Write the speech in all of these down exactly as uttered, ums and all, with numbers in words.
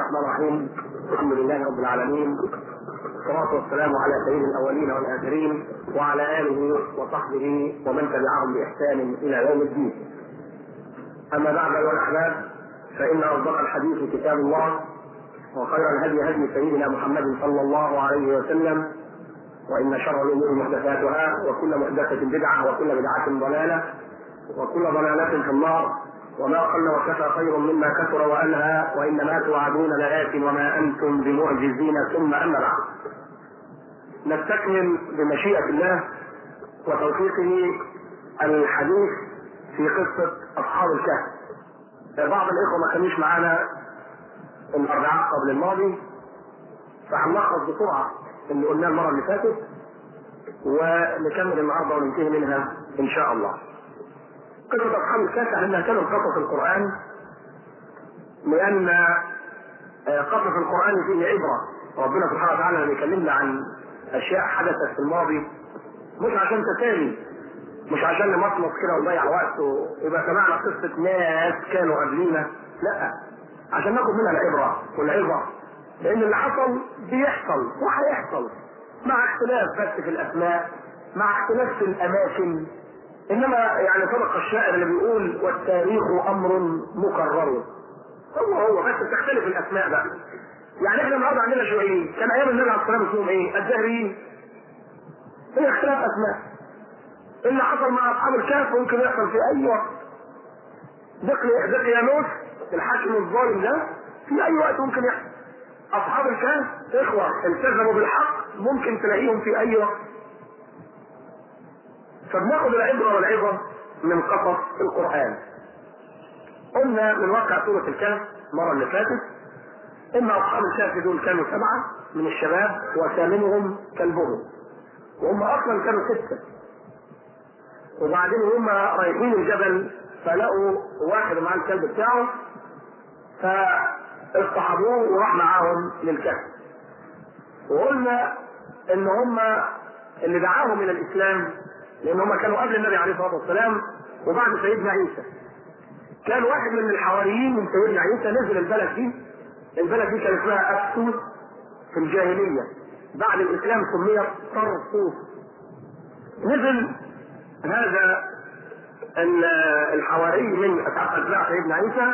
الرحمن الرحيم. الحمد لله رب العالمين، والصلاة والسلام على سيد الأولين والآخرين وعلى آله وصحبه ومن تبعهم بإحسان إلى يوم الدين. أما بعد أيها الأحباب، فإن أصدق الحديث كتاب الله، وخير الهدي هدي سيدنا محمد صلى الله عليه وسلم، وإن شر الأمور محدثاتها، وكل محدثة بدعة، وكل بدعة ضلالة، وكل ضلالة في النار. وما قل وكفى خير مما كثر وألهى، وإنما توعدون لآت وما أنتم بمعجزين. ثم أما بعد، نستكمل بمشيئة الله وتوفيقه الحديث في قصة أصحاب الكهف. بعض الإخوة ما كانوش معانا الأربعاء قبل الماضي، فهنلخص بسرعة اللي قلناه المرة اللي فاتت ونكمل النهارده وننتهي منها إن شاء الله. قصة أصحاب الكهف لأنها كانت قصص القرآن، لأن قصص القرآن فيه عبرة. ربنا سبحانه وتعالى بيكلمنا عن أشياء حدثت في الماضي، مش عشان تسالي، مش عشان نمصمص كده ونضيع وقت ويبقى سمعنا قصة ناس كانوا قبلينا، لا، عشان ناخد منها العبرة والعبرة، لأن اللي حصل بيحصل وهيحصل مع اختلاف بس في الأسماء، مع اختلاف في الأماكن. انما يعني سبق الشاعر اللي بيقول والتاريخ امر مكرر، هو هو بس تختلف الاسماء بقى. يعني احنا النهارده عندنا شيوعيين، كان ايام النبي عليه الصلاه والسلام اسمهم ايه؟ الدهريين. هي اختلاف اسماء. اللي حصل مع اصحاب الكهف ممكن يحصل في اي وقت. دقيانوس الحاكم الظالم ده في اي وقت ممكن يحصل. اصحاب الكهف اخوه التزموا بالحق، ممكن تلاقيهم في اي وقت. فبناخد العبرة والعبرة من قصص القرآن. قلنا من واقع سورة الكهف المرة اللي فاتت إن أصحاب الكهف دول كانوا سبعة من الشباب، وثامنهم كلبهم، وهم أصلا كانوا ستة. وبعدين هم رايحين الجبل فلقوا واحد مع الكلب بتاعه، فاصطحبوه وراح معاهم للكهف. وقلنا إن هم اللي دعاهم إلى الإسلام، لأن هم كانوا قبل النبي عليه الصلاة والسلام وبعد سيدنا عيسى. كان واحد من الحواريين من سيدنا عيسى نزل البلد دي. البلد دي كان اسمها أفسوس في الجاهلية، بعد الإسلام سميت طرسوس. نزل هذا الحواري من أتباع سيدنا عيسى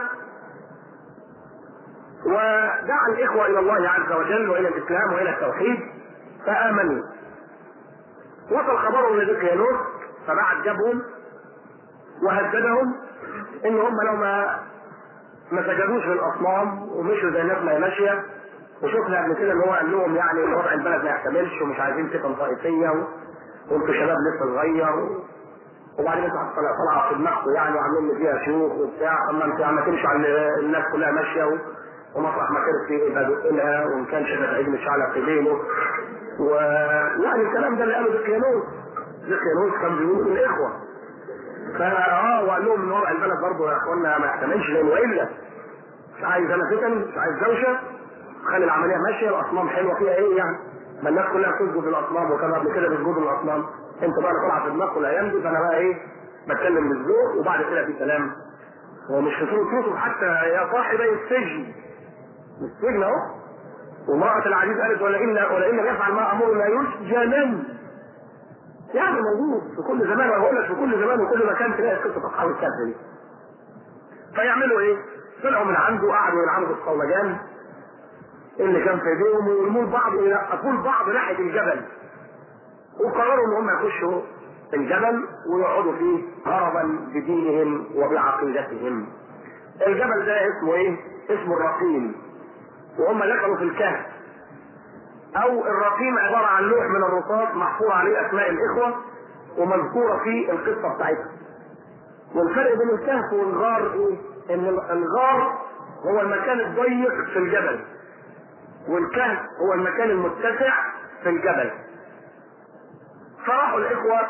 ودعا الإخوة إلى الله عز وجل وإلى الإسلام وإلى التوحيد، فآمنوا. وصل خبرهم لدقيانوس فبعت جابهم وهددهم ان هم لو ما ما سجدوش للاصنام ومشوا زي الناس ما هي ماشيه. وشفنا قبل كده ان هو قال لهم يعني وضع البلد ما يحتملش ومش عايزين فتن طائفيه وانتوا شباب لسه صغير، وبعدين انتوا طالعه في دماغكم يعني وعاملين فيها شيوخ وبتاع، اما انتوا ما تمشوا على الناس كلها ماشيه ومطرح ما كانت في يبقى لها وان كان شبه عيد مش على في دينه. ويعني الكلام ده اللي قاله دقيانوس. دقيانوس كان بيقول الاخوه فاه وقال لهم ان وضع البلد برضه يا اخوانا ما يحتملش، لان والا مش عايز انا فتن، مش عايز دوشه، خلي العمليه ماشيه، الاصنام حلوه فيها ايه يعني؟ ما الناس كلها بتسجد للاصنام وكانوا قبل كده بيسجدوا للاصنام، انتوا بقى طالعه في دماغكم الايام دي، فانا بقى ايه بتكلم بالذوق وبعد كده في كلام. ومش في صوت يوسف حتى يا صاحبي السجن، السجن اهو. وامرأة العزيز قالت ولئن ولئن يفعل ما امرنا يسجنن. يعني موجود في كل زمان، واقول لك في كل زمان وكل مكان تلاقي قصة اصحاب الكهف دي. فيعملوا ايه؟ طلعوا من عنده وقعدوا يلعبوا بالصولجان اللي كان في ايديهم ويرموا لبعض وينقفوا لبعض ناحية الجبل. وقرروا ان هم يخشوا الجبل ويقعدوا فيه هربا بدينهم وبعقيدتهم. الجبل ده اسمه ايه؟ اسمه الرقيم. وهم دخلوا في الكهف، او الرقيم عبارة عن لوح من الرصاص محفور عليه اسماء الاخوة ومذكورة في القصة بتاعتها. والفرق بين الكهف والغار ايه؟ ان الغار هو المكان الضيق في الجبل، والكهف هو المكان المتسع في الجبل. فراحوا الاخوة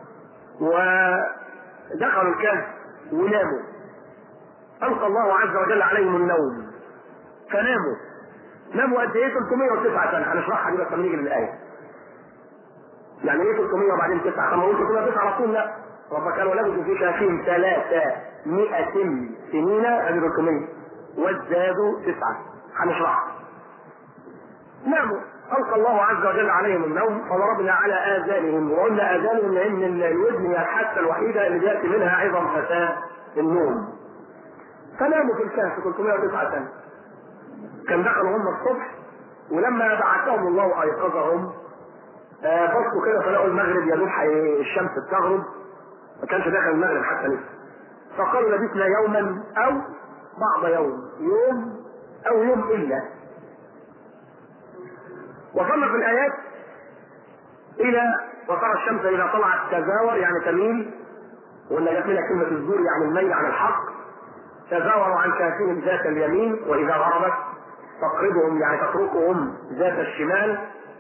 ودخلوا الكهف وناموا. القى الله عز وجل عليهم النوم فناموا. ناموا قد ايه؟ ثلاثمائة وتسعة سنة. هنشرحها دي بس لما نيجي للآية. يعني ايه ثلاثمائة وبعدين تسعة؟ كما قلت ثلاثمائة وتسعة على طول؟ لا، رب كانوا لبثوا في كهفهم ثلاثمائة سنين ادي ثلاثمائة. وازدادوا تسعة. هنشرحها. ناموا، ألقى الله عز وجل عليهم النوم فضربنا على آذانهم، وقلنا آذانهم لأن الودن هي الحاسة الوحيدة اللي بيأتي منها عظم فتاة النوم. فناموا في الكهف ثلاثمائة وتسعة سنة. كان دخلوا هم الصبح، ولما بعثهم الله أيقظهم آه بصوا كده فلقوا المغرب يدوب الشمس بتغرب، ما كانش داخل المغرب حتى لسه. فقالوا لبثنا يوما أو بعض يوم، يوم أو يوم إلا. وصلنا في الآيات إلى وترى الشمس إذا طلعت تزاور يعني تميل، ولا جت منها كلمة الزور يعني الميل عن الحق. تزاوروا عن كهفهم ذات اليمين، وإذا غربت تقرضهم يعني تتركهم ذات الشمال،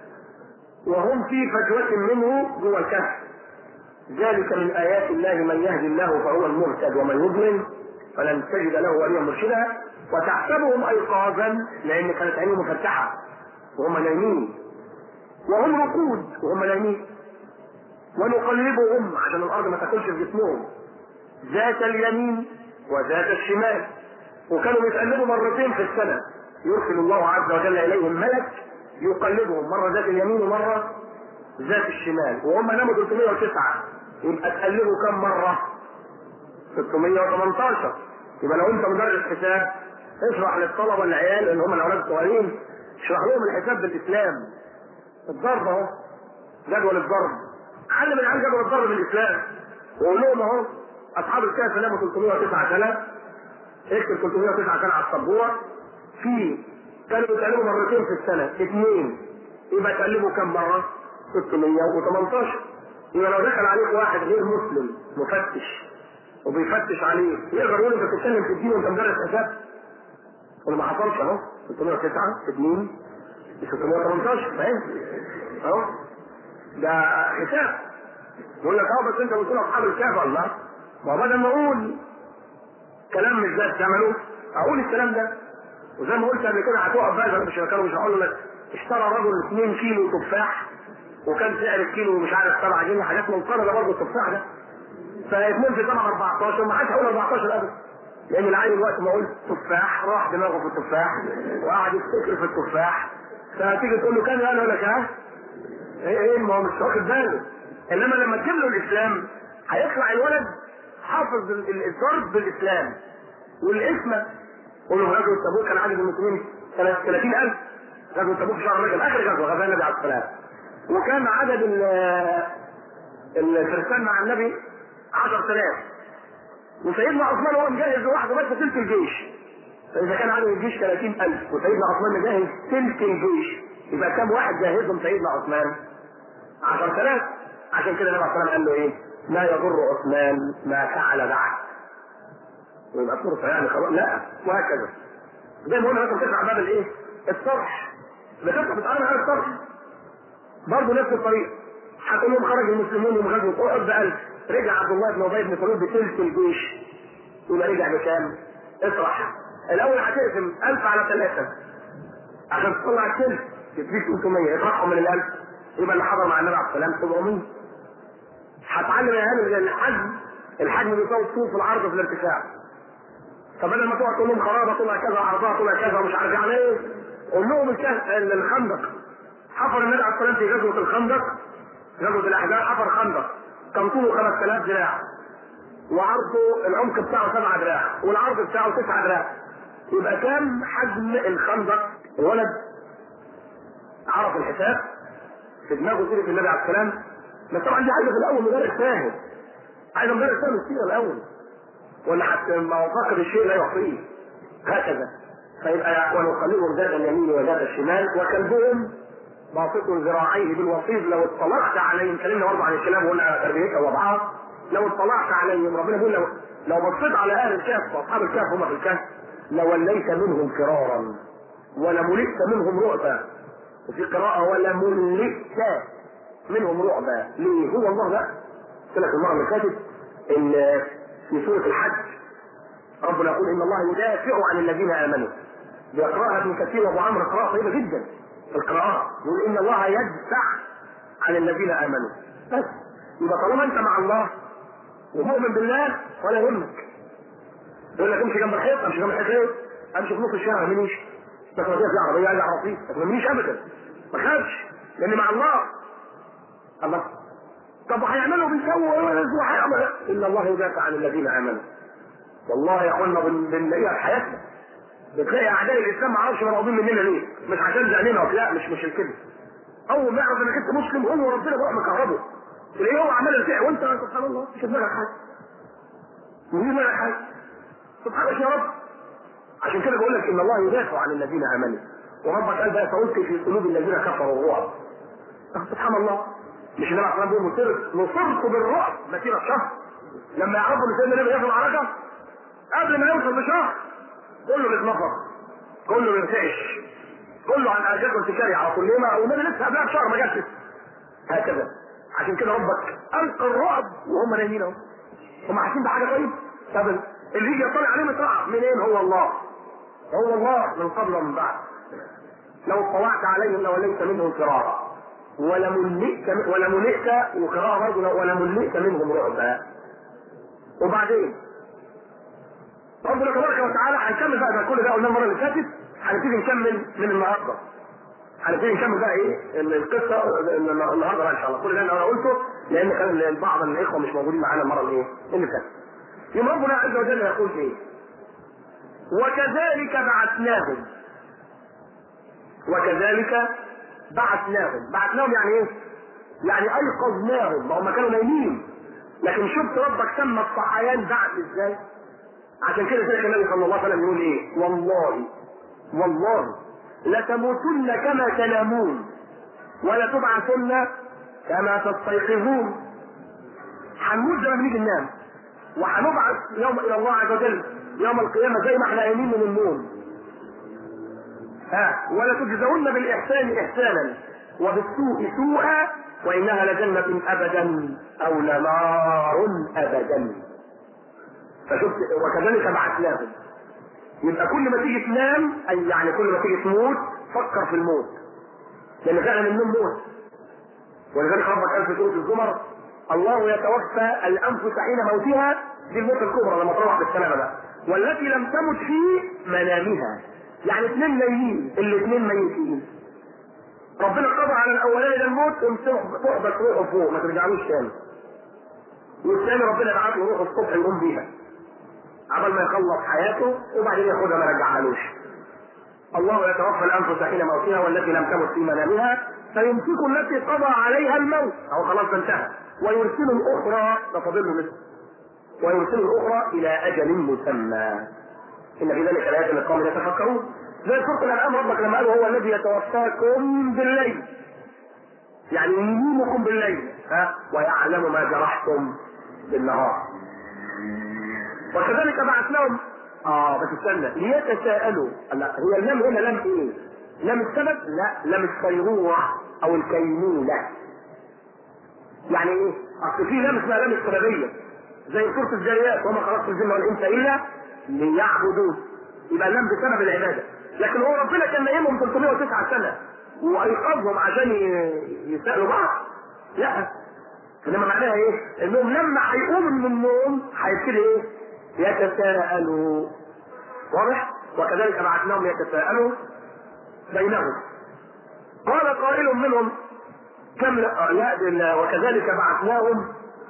وهم في فجوة منه جوه الكهف. ذلك من آيات الله من يهدي الله فهو المهتد ومن يضلل فلن تجد له وليا مرشدا. وتحسبهم أيقاظا لأن كانت عينهم مفتحة وهم نايمين، وهم رقود وهم نايمين، ونقلبهم عشان الأرض ما تاكلش في جسمهم ذات اليمين وذات الشمال. وكانوا بيتقلبوا مرتين في السنة، يرسل الله عز وجل إليهم ملك يقلبهم مرة ذات اليمين ومرة ذات الشمال. وهم ناموا ثلاثمائة وتسعة، يبقى تقلبوا كم مرة؟ ستمائة وثمانية عشر. يبقى لو انت مدرس حساب اشرح للطلبة العيال اللي هم الاولاد الصغيرين، اشرح لهم الحساب بالاسلام. الضرب اهو، جدول الضرب، علم العيال جدول الضرب بالاسلام، وقول لهم اهو اصحاب الكهف ناموا ثلاثمائة وتسعة سنة، اكتب ثلاثمائة وتسعة سنة على السبورة. في كانوا بيتقلبوا مرتين في السنة، اثنين، يبقى تقلبوا كم مرة؟ ستمائة وثمانية عشر. يبقى لو دخل عليك واحد غير مسلم مفتش وبيفتش عليه، يقدر يقول انت بتتكلم في الدين وانت مدرس حساب؟ ولا ما حصلش اهو؟ ثلاثمائة وتسعة في اثنين ستمائة وثمانية عشر، فاهم؟ اهو ده حساب. يقول لك اه بس انت بتقول اصحاب الكهف. الله، ما بدل ما اقول كلام مش ده تعمله اقول الكلام ده. وزي ما قلت قبل كده هتقف بقى مش كانوا مش هقول لك اشترى رجل اثنين كيلو تفاح وكان سعر الكيلو مش عارف سبعة جنيه، حاجات منقرضه برضه التفاح ده. فاثنين في سنه أربعتاشر، ما حدش هيقول أربعتاشر ابدا، لان العيل وقت ما قلت تفاح راح دماغه في التفاح وقعد يفتكر في التفاح. فتيجي تقول له كام يعني يقول لك ها؟ ايه ايه ما هو مش واخد باله. انما لما تجيب له الاسلام هيطلع الولد حافظ الضرب بالاسلام والاسم. قول له غزوه تبوك كان عدد المسلمين ثلاثين ألف، غزوه تبوك في شهر رجب اخر غزوه غزاها النبي عليه الصلاه، وكان عدد الفرسان مع النبي عشرة آلاف، وسيدنا عثمان هو مجهز لوحده بس ثلث الجيش. فاذا كان عدد الجيش ثلاثين ألف وسيدنا عثمان مجهز ثلث الجيش، يبقى كم واحد جاهزهم سيدنا عثمان؟ عشرة آلاف. عشان كده النبي عليه الصلاه قال له ايه؟ لا يضر عثمان ما فعل بعد. ويبقى فرصه يعني خلاص، لا، وهكذا. زي ما قلنا مثلا تسمع باب الايه؟ الصرح. بتفتح بتعلم على الصرح برضه نفس الطريقه. هتقول لهم خرج المسلمون من غزوه احد بألف، رجع عبد الله بن ابي بن سلول بثلث الجيش، يبقى رجع بكام؟ اطرح. الاول هتقسم ألف على ثلاثة عشان تطلع الثلث، تديك ثلاثمائة، اطرحهم من الألف، يبقى اللي حضر مع النبي عليه السلام سبعمائة. هتعلم يا هاني الحجم، الحجم بيساوي الطول في العرض في الارتفاع. فبدل ما تقعد تقول لهم خرابه طلع كذا عرضها طلع كذا ومش عارف يعني ايه، قول لهم الخندق. حفر النبي عليه السلام في غزوه الخندق، غزوه الاحزاب، حفر خندق كان طوله خمسة آلاف ذراع وعرضه العمق بتاعه سبعة ذراع والعرض بتاعه تسعة ذراع. يبقى كام حجم الخندق؟ الولد عرف الحساب في دماغه سيره النبي عليه السلام، بس طبعا دي عايزه في الاول مدرس فاهم، عايزه مدرس فاهم السيره الاول، ولا حتى ما فاقد الشيء لا يعطيه هكذا. فيبقى ونقلبهم ذات اليمين وذات الشمال وكلبهم باسط ذراعيه بالوصيد. لو اطلعت عليهم، كلمنا برضه عن الكلام وقلنا تربيتها ووضعها، لو اطلعت عليهم ربنا بيقول لو لو بصيت على اهل الكهف واصحاب الكهف هم في الكهف لوليت منهم فرارا ولملئت منهم رعبا، وفي قراءه ولملئت منهم رعبا. ليه؟ هو الله بقى قلت لك المره اللي فاتت ان في سوره الحج ربنا يقول ان الله يدافع عن الذين امنوا، بيقراها ابن كثير وابو عمرو قراءه طيبه جدا في القراءات، يقول ان الله يدفع عن الذين امنوا. بس يبقى طالما انت مع الله ومؤمن بالله ولا يهمك. يقول لك امشي جنب الحيط، امشي جنب الحيط، امشي في نص الشارع منيش، بس ما في عربيه عايز اعرف بس ما منيش ابدا، ما خافش لان مع الله. الله طب هيعملوا بيسووا وهيعملوا ان الله يدافع عن الذين امنوا. والله يا اخوانا بنلاقيها في حياتنا، بتلاقي اعداء الاسلام ما اعرفش مرعوبين مننا ليه؟ مش عشان زعلنا، لا مش مش الكذب. اول ما يعرف انك انت مسلم هو ربنا بيروح مكهربه، تلاقيه هو عمال يرتاح وانت سبحان الله مش في دماغك حاجه. مش في دماغك حاجه. سبحانك يا رب. عشان كده بقول لك ان الله يدافع عن الذين امنوا، وربك قال بقى فألقي في قلوب الذين كفروا الرعب. سبحان الله. مش النبي عليه الصلاه والسلام بيقول نصرت بالرعب مسيره شهر. لما يعرفوا ان سيدنا النبي ياخد معركه قبل ما يوصل بشهر كله بيتنفض، كله بيرتعش، كله عن اجاك وانتشاري على طول. ليه؟ ما والنبي لسه قبلها بشهر ما جاتش. هكذا. عشان كده ربك القى الرعب وهم نايمين اهو. هم عارفين بحاجه طيب؟ طب اللي يجي يطلع عليهم يطلع منين؟ هو الله. هو الله من قبل ومن بعد. لو اطلعت عليهم لوليت منهم فرارا ولملئت ولملئت وقراءة برضه ولملئت منهم رعبا. وبعدين ربنا تبارك وتعالى هنكمل بقى ده كل ده قلنا المره اللي فاتت، هنبتدي نكمل من النهارده. هنبتدي نكمل بقى ايه القصه النهارده ان شاء الله. كل ده انا قلته لان كان بعض الاخوه مش موجودين معانا المره اللي ايه اللي فاتت. يوم ربنا عز وجل يقول ايه؟ وكذلك بعثناهم. وكذلك بعثناهم. بعثناهم يعني ايه؟ يعني ايقظناهم، ما هم كانوا نايمين. لكن شفت ربك سمى الصحيان بعث ازاي؟ عشان كده شيخ النبي صلى الله عليه وسلم يقول ايه؟ والله والله لتموتن كما تنامون ولتبعثن كما تستيقظون. هنموت زي ما بنيجي ننام، وهنبعث يوم الى الله عز وجل يوم القيامه زي ما احنا قايمين من النوم. ها ولا تجزون بالاحسان احسانا وبالسوء سوءا وانها لجنه ابدا او لنار ابدا. فشفت وكذلك بعثناهم. يبقى كل ما تيجي تنام اي يعني كل ما تيجي تموت فكر في الموت، لان فعلا النوم موت. ولذلك ربك قال في سوره الزمر الله يتوفى الانفس حين موتها، دي الموت الكبرى لما تروح بالسلامه بقى، والتي لم تمت في منامها. يعني اثنين نايمين الاثنين ميتين. ربنا قضى على الاولاني ده الموت تحبس روحه فوق ما ترجعلوش تاني، والثاني ربنا يبعث له روحه الصبح يقوم بيها عبال ما يخلص حياته وبعدين ياخدها ما رجعهالوش. الله يتوفى الانفس حين موتها والتي لم تمت في منامها فيمسك التي قضى عليها الموت او خلاص انتهى ويرسل الاخرى لفضل مثل ويرسل الاخرى الى اجل مسمى. ان في ذلك الايات لقوم يتفكرون. زي سوره الانعام ربك لما قال هو الذي يتوفاكم بالليل، يعني ينيمكم بالليل ها ويعلم ما جرحتم بالنهار. وكذلك بعثناهم اه بس استنى ليتساءلوا. لا هي اللام هنا لام ايه؟ لام السبب؟ لا لام الصيروره او الكينونه. يعني ايه؟ اصل في لام اسمها لام السببيه زي سوره الجاريات وما خلقت الجن والانس الا ليعبدون، يبقى اللام بسبب العباده. لكن هو ربنا كان نايمهم ثلاثمائة وتسعة سنه وايقظهم عشان يسالوا بعض؟ لا، انما معناها ايه؟ انهم لما هيقوموا من النوم هيبتدي ايه؟ يتساءلوا. واضح؟ وكذلك بعثناهم يتساءلوا بينهم. قال قائل منهم كم لا, لا وكذلك بعثناهم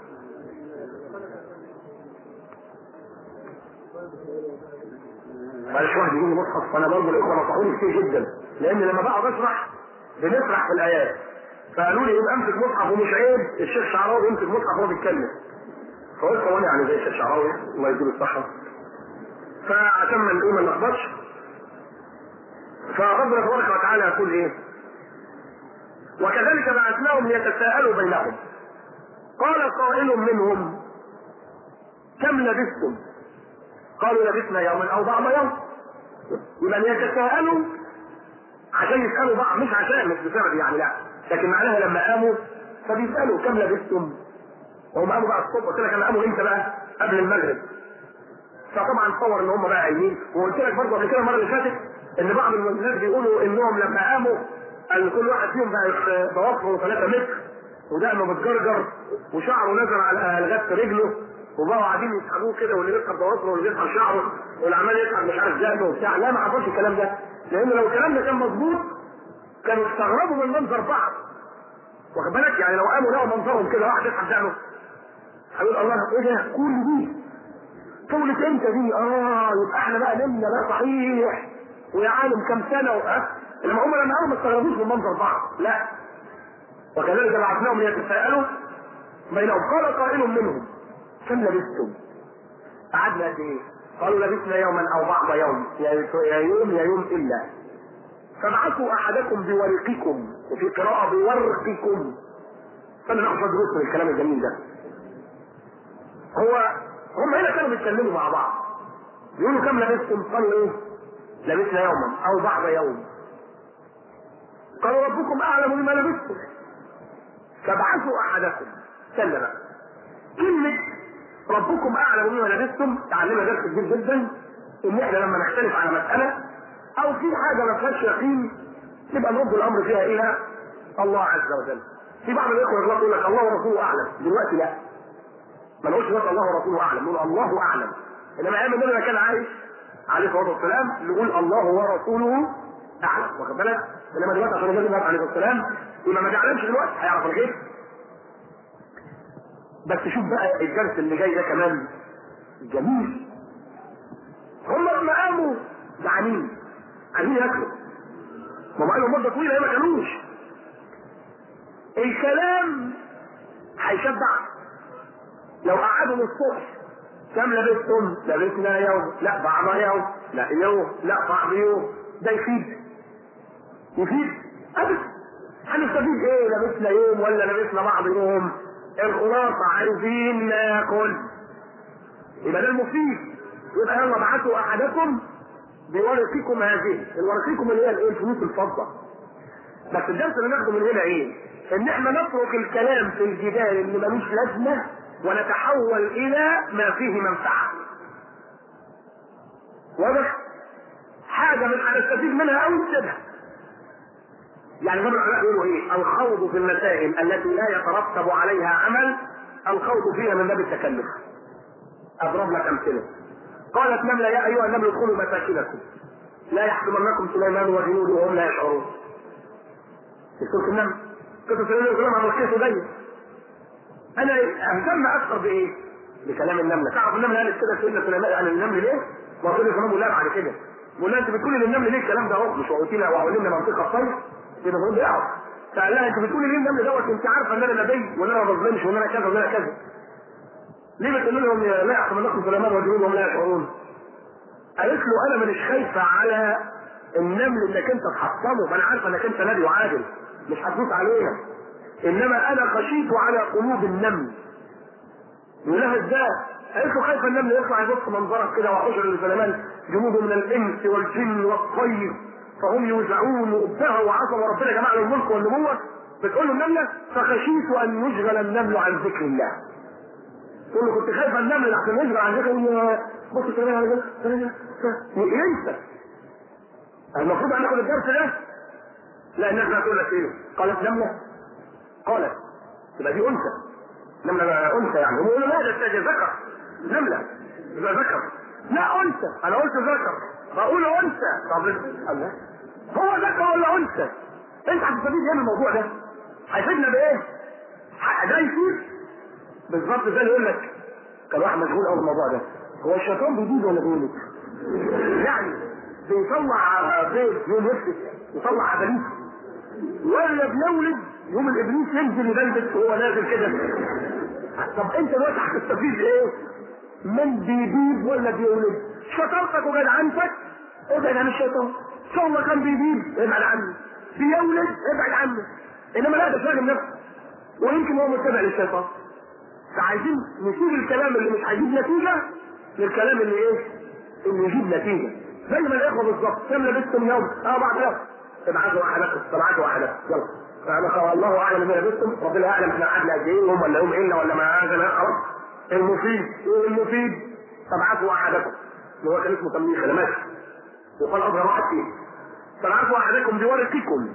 معلش واحد يجيني مصحف وانا برضه الاخوه نصحوني كتير جدا لان لما بقعد اشرح بنسرح في الايات فقالوا لي يبقى امسك مصحف ومش عيب الشيخ شعراوي يمسك مصحف وهو بيتكلم. فقلت هو انا يعني زي الشيخ شعراوي الله يديله الصحه فعشان ما نقول ما نلخبطش. فربنا تبارك وتعالى يقول ايه؟ وكذلك بعثناهم ليتساءلوا بينهم. قال قائل منهم كم لبثتم؟ قالوا لبثنا يوما او بعض يوم. يبقى يتساءلوا عشان يسالوا بعض مش عشان مش بسبب يعني لا، لكن معناها لما قاموا فبيسالوا كم لبثتم؟ وهم قاموا بقى الصبح. قلت لك انا قاموا امتى بقى؟ قبل المغرب. فطبعا تصور ان هم بقى قايمين. وقلت لك برضه قبل كده المره اللي فاتت ان بعض الناس بيقولوا انهم لما قاموا ان كل واحد فيهم بقى ضوافره ثلاثة متر ودقنه متجرجر وشعره نزل على لغايه رجله وبقوا قاعدين يسحبوه كده، واللي بيسحب ضوافره واللي بيسحب شعره واللي عمال يسحب مش عارف ذهبه وبتاع. لا، ما حصلش الكلام ده، لان لو الكلام ده كان مظبوط كانوا استغربوا من منظر بعض، واخد بالك؟ يعني لو قاموا لقوا منظرهم كده واحد يسحب ذهبه هيقول الله ايه ده كل دي طولت امتى دي؟ اه يبقى احنا بقى نمنا بقى صحيح ويا عالم كم سنه واه. انما هم لما قاموا ما استغربوش من منظر بعض، لا. وكذلك بعثناهم ليتساءلوا بينهم. قال قائل منهم كم لبثتم؟ قعدنا قد ايه؟ قالوا لبثنا يوما او بعض يوم، يا يوم يا يوم الا. فابعثوا احدكم بورقكم، وفي قراءه بورقكم. فانا ناخذ دروس من الكلام الجميل ده. هو هم هنا كانوا بيتكلموا مع بعض، يقولوا كم لبثتم؟ قالوا ايه؟ لبثنا يوما او بعض يوم. قالوا ربكم اعلم بما لبثتم فابعثوا احدكم. سلم بقى كلمه ربكم اعلم بما لبثتم تعلمنا درس كبير جدا، ان احنا لما نختلف على مساله او في حاجه ما فيهاش يقين نبقى نرد الامر فيها الى الله عز وجل. في بعض الاخوه يقول لك الله ورسوله اعلم، دلوقتي لا، ما نقولش بس الله ورسوله اعلم، نقول الله اعلم. انما ايام النبي كان عايش عليه الصلاه والسلام نقول الله ورسوله اعلم، واخد بالك؟ انما دلوقتي عشان النبي عليه الصلاه والسلام يبقى ما تعلمش دلوقتي هيعرف الغيب. بس شوف بقى الدرس اللي جاي ده كمان جميل. هم لما قاموا جعانين عايزين ياكلوا، ما بقى لهم مده طويله ما كانوش. الكلام هيشبع لو قعدوا للصبح. كم لبثتم؟ لبثنا يوم، لا بعض يوم، لا يوم، لا بعض يوم. ده يفيد يفيد ابدا. هنستفيد ايه لبثنا يوم ولا لبثنا بعض يوم؟ الخلاصه عايزين ناكل، يبقى ده المفيد. يبقى يلا ابعثوا احدكم بورقكم هذه. الورقكم اللي هي الايه؟ الفلوس الفضه. بس الدرس اللي ناخده من هنا ايه؟ ان احنا نترك الكلام في الجدال اللي ملوش لازمه ونتحول الى ما فيه منفعه. واضح؟ حاجه من هنستفيد منها او نسيبها. يعني بعض العلماء يقولوا ايه؟ الخوض في المسائل التي لا يترتب عليها عمل الخوض فيها من باب التكلف. اضرب لك امثله. قالت نمله يا ايها النمل ادخلوا مساكنكم لا يحكمنكم سليمان وجنوده وهم لا يشعرون. في سوره النمل قصه سليمان وكلام عن القصه دي. انا اهتم اكثر بايه؟ بكلام النمله. تعرف النمله قالت كده سيدنا سليمان عن النمل ليه؟ وربنا كمان بيقول لها بعد كده بيقول لها انت بتقولي للنمل ليه الكلام ده اهو؟ مش وقلتينا وعلمنا منطقه الطير كده المفروض يعرف. فقال لها انت بتقولي ليه النمل دوت انت عارفه ان انا نبي وان انا ما بظلمش وان انا كذا وان انا كذا. ليه بتقولوا لهم لا يحكمنكم سليمان وجنودهم لا يشعرون؟ قالت له انا مش خايفه على النمل انك انت تحطمه، فانا عارفه انك انت نبي وعادل مش هتدوس علينا، انما انا خشيت على قلوب النمل. يقول لها ازاي؟ قالت له خايفه النمل يطلع يبص منظرك كده وحشر لسليمان جنوده من الانس والجن والطير فهم يوزعون وابتغوا وعصوا وربنا جمع له الملك والنبوه. بتقول له النمله فخشيت ان يشغل النمل عن ذكر الله. تقول له كنت خايفه النمل عشان يشغل عن ذكر الله. بص كمان على كده ينسى. المفروض ان ناخد الدرس ده. لا الناس هتقول لك ايه؟ قالت نمله قالت تبقى دي انثى. نمله انثى يعني هم يقولوا لا ده ذكر. نمله يبقى ذكر. لا انثى. انا قلت ذكر بقول انثى. طب الله هو ذكر ولا انثى؟ انت هتستفيد ايه من الموضوع ده؟ هيفيدنا بايه؟ ده يفيد بالظبط زي اللي يقول لك كان واحد مشغول قوي بالموضوع ده. هو الشيطان بيجيب ولا بيولد؟ يعني بيطلع بيض يوم يفسد يطلع عباليس ولا بيولد يوم الابليس ينزل يبلبس وهو نازل كده. طب انت دلوقتي هتستفيد ايه؟ من بيبيب ولا بيولد؟ شطارتك وجدعنتك ابعد عن الشيطان. ان شاء الله كان بيبيب ابعد عنه، بيولد ابعد عنه، انما لا ده شاغل نفسه ويمكن هو متبع للشيطان. فعايزين نسيب الكلام اللي مش هيجيب نتيجه للكلام اللي ايه؟ اللي يجيب نتيجه. زي ما الاخوه بالظبط كم لبثتم يوم؟ اه بعد يوم. ابعثوا احدكم ابعثوا احدكم يلا. فانا الله اعلم بما لبثتم، ربنا يعلم احنا قعدنا قد ايه يوم ولا يوم الا ولا ما هذا خلاص. المفيد المفيد فابعثوا احدكم اللي هو كان اسمه تمليح ده ماشي. وقال اظهر واحد فيه فابعثوا احدكم بورقكم.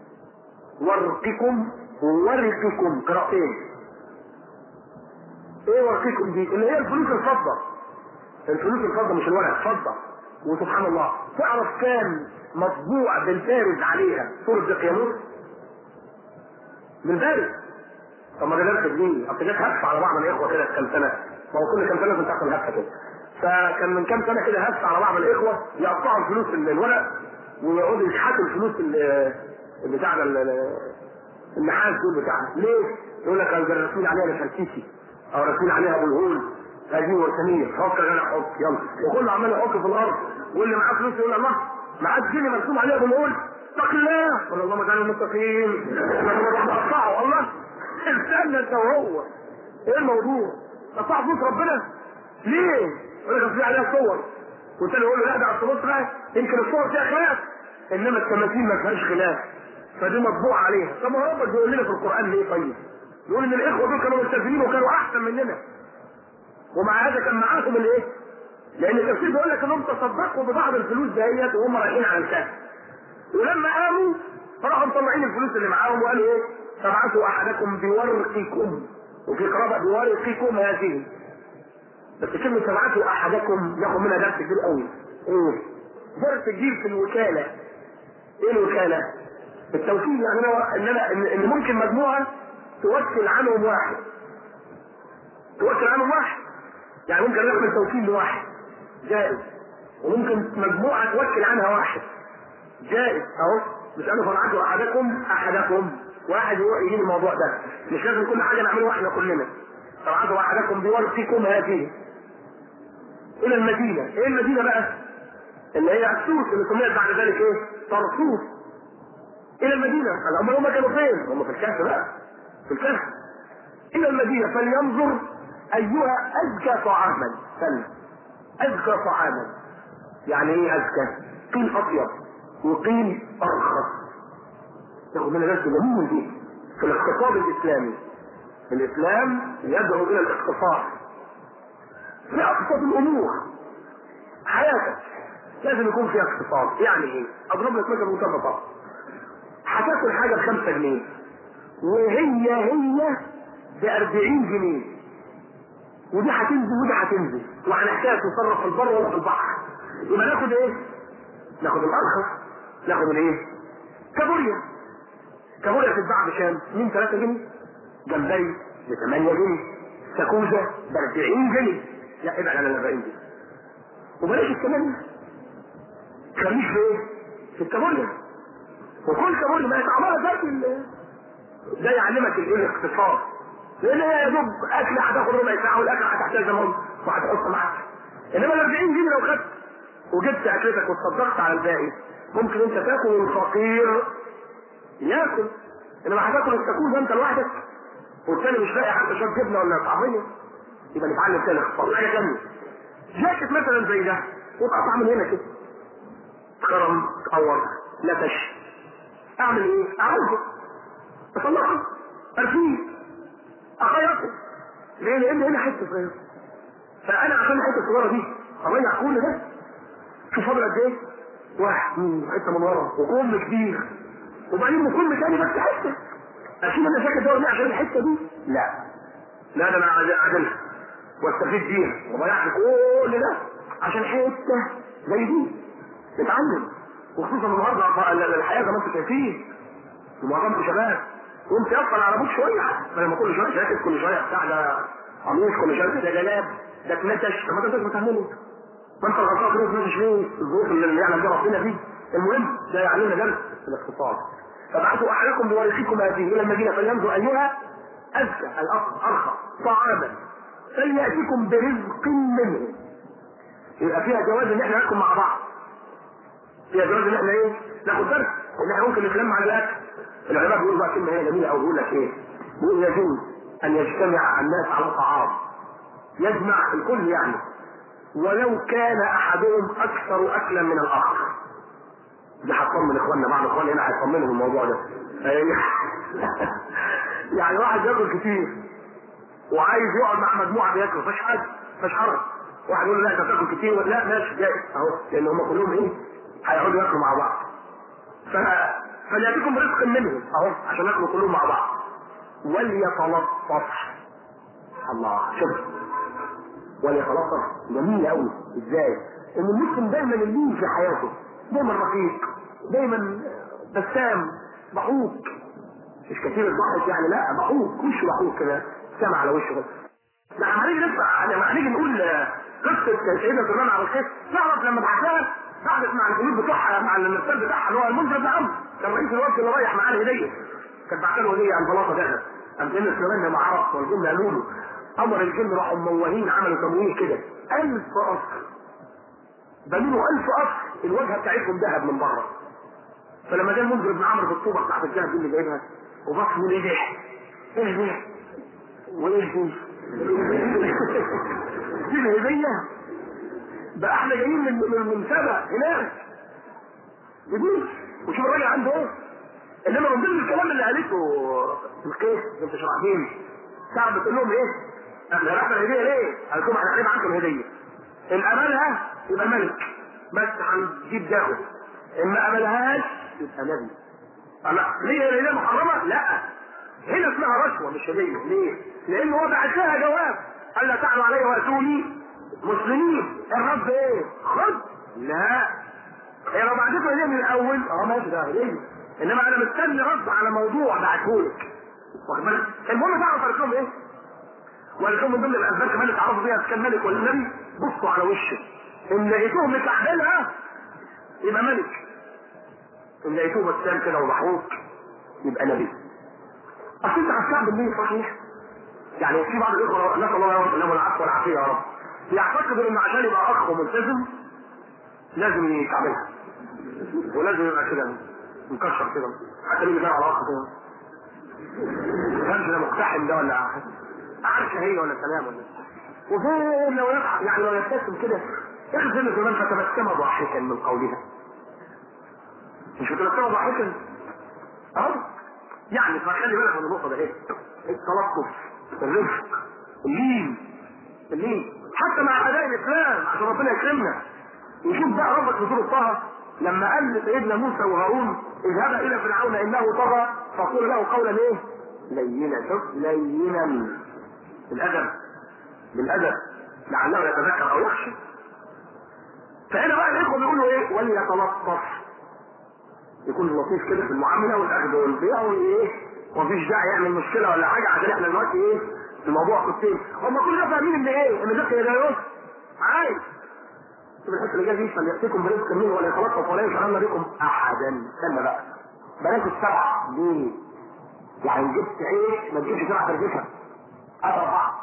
ورقكم ورقكم قراءتين. ايه ورقيكم دي؟ اللي هي الفلوس الفضه. الفلوس الفضه مش الورق، فضه. وسبحان الله تعرف كان مطبوع بالبارز عليها صوره دقيانوس؟ بالبارز. طب ما ده درس ديني، اصل جت هفه على بعض الاخوه كده كام سنه، ما هو كل كام سنه لازم تحصل هفه كده. فكان من كام سنه كده هفه على بعض الاخوه يقطعوا الفلوس الورق ويقعدوا يشحتوا الفلوس اللي بتاع النحاس دول بتاعنا. ليه؟ يقول لك ده راسمين عليها الفرسيسي او راسمين عليها ابو الهول، هذه وثنيه، فكر انا احط يلا، وكله عمال يحط في الارض، واللي معاه فلوس يقول الله معاه جنيه مرسوم عليها ابو الهول، اتق الله، ولا الله ما كان المتقين، لما بقطعوا الله استنى انت وهو ايه الموضوع؟ قطع فلوس ربنا ليه؟ يقول لك في عليها صور، والتاني يقول له لا ده اصل بص بقى يمكن الصور فيها خلاف، انما التماثيل ما فيهاش خلاف، فدي مطبوع عليها. طب ما ربك بيقول لنا في القران ليه طيب؟ يقول ان الاخوه دول كانوا مستفيدين وكانوا احسن مننا، ومع هذا كان معاهم الايه؟ لان التفسير بيقول لك انهم تصدقوا ببعض الفلوس دهيت وهم رايحين على الكهف، ولما قاموا فراحوا مطلعين الفلوس اللي معاهم وقالوا ايه؟ فابعثوا احدكم بورقكم، وفي قراءه بورقكم هذه. بس كلمه فابعثوا احدكم ياخد منها درس كبير قوي. ايه؟ درس كبير في الوكاله. ايه الوكاله؟ التوكيل، يعني انا ان انا ان ممكن مجموعه توكل عنهم واحد. توكل عنهم واحد. يعني ممكن نعمل توكيل لواحد جائز، وممكن مجموعه توكل عنها واحد جائز اهو. مش قالوا فابعثوا احدكم احدكم واحد يروح يجيب الموضوع ده، مش لازم كل حاجه نعمله احنا كلنا. فابعثوا احدكم بورقكم هذه الى المدينه. ايه المدينه بقى؟ اللي هي السوس اللي سميت بعد ذلك ايه؟ طرسوس. الى المدينه. هم هم كانوا فين؟ هم في الكهف بقى، في الكهف. الى المدينه فلينظر ايها ازكى طعاما. سلم ازكى طعاما يعني ايه ازكى؟ قيل اطيب وقيل ارخص. تاخد منها درس جميل دي في الاقتصاد الاسلامي. الاسلام يدعو الى الاقتصاد في ابسط الامور. حياتك لازم يكون فيها اقتصاد. يعني ايه؟ اضرب لك مثل مبسط. هتاكل حاجه بخمسة جنيه وهي هي بأربعين جنيه، ودي هتنزل ودي هتنزل، وهنحتاج نصرف في البر ولا في البحر. يبقى ناخد ايه؟ ناخد الارخص. ناخد الايه؟ كابوريا. كابوريا تتباع بكام؟ اتنين تلاتة جنيه. جمبري ب تمانية جنيه. ساكوزا ب أربعين جنيه. لا ابعد عن ال أربعين جنيه. وبلاش الثمانية. خليك في ايه؟ في الكابوريا. وكل كابوريا ما يتعملها ذات ده يعلمك الايه؟ الاقتصاد. لان هي يا دوب اكل هتاخد ربع ساعه، والاكل هتحتاج زمان وهتحط معاك. انما ال أربعين جنيه لو خدت وجبت اكلتك وتصدقت على الباقي، ممكن انت تاكل والفقير ياكل. انما هتاكل الساكوزه انت لوحدك والثاني مش لاقي حتى شويه جبنه ولا طعميه. يبقى نتعلم تاني الاقتصاد. حاجه ثانيه، جاكيت مثلا زي ده وتقطع من هنا كده كرم تقور نتش، اعمل ايه؟ اعالجه، اصلحه، ارفيه، اخيطه. ليه؟ لان هنا حته صغيره. فانا عشان الحته الصغيره دي اضيع كل ده. شوف فاضل قد ايه؟ واحد حته من ورا وكم كبير، وبعدين كم تاني بس حته. اشيل انا جاكيت ده عشان الحته دي؟ لا لا، ده انا عدلها واستفيد بيها وضيعت كل ده عشان حته زي دي. نتعلم، وخصوصا النهارده الحياه زي ما انتم شايفين ومعظمكم شباب، وانت يفضل على ابوك شويه بدل كل شويه جاكيت، كل شويه بتاع ده قميص، كل شويه ده جلاب، ده اتنتش. طب ما انت لازم تعمله، ما انت الغلطان تروح تنتش فيه الظروف اللي يعلم بها ربنا فيه. المهم ده يعلمنا درس في الاقتصاد. فابعثوا احدكم بورقكم هذه الى المدينه فلينظر ايها ازكى الارخص طعاما فلياتكم برزق منه. يبقى فيها جواز ان احنا ناكل مع بعض، فيها جواز ان احنا ايه؟ ناخد درس ان احنا ممكن نتلم على الاكل. العلماء بيقولوا بقى كلمه هي جميله، او بيقول لك ايه؟ بيقول يجوز ان يجتمع الناس على طعام، يجمع الكل يعني، ولو كان احدهم اكثر اكلا من الاخر. دي هتطمن اخواننا، بعض اخواننا هنا هيطمنهم الموضوع ده. يعني واحد ياكل كتير وعايز يقعد مع مجموعه بياكل، مفيش حاجه، مفيش حرج. واحد يقول له لا انت بتاكل كتير، لا ماشي جائز اهو، لان هم كلهم ايه؟ هيقعدوا ياكلوا مع بعض. ف فلياتكم برزق منهم اهو عشان ياكلوا كلهم مع بعض. وليتلطف الله شوف وليتلطف جميل قوي ازاي ان المسلم دايما اللين في حياته دايما رقيق دايما بسام ضحوك مش كثير الضحك يعني لا ضحوك وشه ضحوك كده سامع على وشه بس. لما هنيجي نسمع لما هنيجي نقول قصه سيدنا سليمان على الخير نعرف لما بعتها بعدت مع الجنود بتوعها مع المرسال بتاعها اللي هو المنذر بن عمرو كان رئيس الوفد اللي رايح معاه الهديه كانت بعت له هديه عن بلاطه ذهب قام سيدنا سليمان لما عرف والجن قالوا له امر الجن راحوا موهين عملوا تمويه كده ألف قصر بنوا ألف قصر الواجهه بتاعتهم ذهب من بره. فلما جه المنذر بن عمرو بالطوبه بتاعت الذهب دي اللي جايبها وبص من ايه ده؟ ايه ده؟ وايه دي؟ دي الهديه بقى احنا جايين من من من سبع هناك بدون وشوف الراجل عنده ايه. انما من ضمن الكلام اللي قالته القيس انت شرحتين صعب تقول لهم ايه؟ احنا رحنا الهديه ليه؟ قال لكم احنا هنبعت لكم الهديه ان املها يبقى ملك بس هنجيب داخل ان ما املهاش يبقى نبي. الله ليه الهديه محرمه؟ لا هنا اسمها رشوه مش هديه. ليه؟ لان هو بعت لها جواب قال لا تعلوا علي واتوني مسلمين. الرب ايه؟ خد لا هي لو بعتت له هديه من الاول اه ماشي ده هديه انما انا مستني رد على موضوع بعتهولك واخد بالك. المهم تعرف قالت لهم ايه؟ وقالت لهم من ضمن الاسباب كمان اللي تعرفوا بيها اذا كان ملك ولا نبي بصوا على وشه ان لقيتوه متعدلها يبقى ملك ان لقيتوه بسام كده وضحوك يبقى نبي. اصل انت هتشعب بالليل صحيح يعني في بعض الاخوه نسال الله لهم العفو والعافيه يا رب يعتقد ان عشان يبقى اخ وملتزم لازم يكعبلها ولازم يبقى كده مكشر كده حتى اللي بيدور على اخ كده كانش ده مقتحم ده ولا عارشه هي ولا سلام ولا وفين لو يضحك يعني لو يبتسم كده ياخد سنه زمان فتبسم ضاحكا من قولها مش بتبسم ضاحكا اه يعني فخلي بالك من النقطه ده ايه التلطف الرفق اللين اللين حتى مع اداء الاسلام عشان ربنا يكرمنا. يشوف بقى ربك في سوره طه لما قال لسيدنا موسى وهارون اذهبا الى فرعون انه طغى فقول له قولا ايه؟ لينا. شوف لينا بالادب بالادب لعله يتذكر او يخشى. فهنا بقى الاخوه بيقولوا ايه؟ وليتلطف يكون لطيف كده في المعامله والاخذ والبيع وايه ومفيش داعي يعمل مشكله ولا حاجه عشان احنا دلوقتي ايه الموضوع قصتين هم كلنا فاهمين ان ايه؟ ان ده يا يوسف عايز شوف الحته اللي جايه دي فلياتيكم برزق منه ولا يتلطف ولا يشعرن بكم احدا. استنى بقى بلاش السبعه ليه؟ يعني جبت عيش ما تجيبش سبعه ترجسها اربعه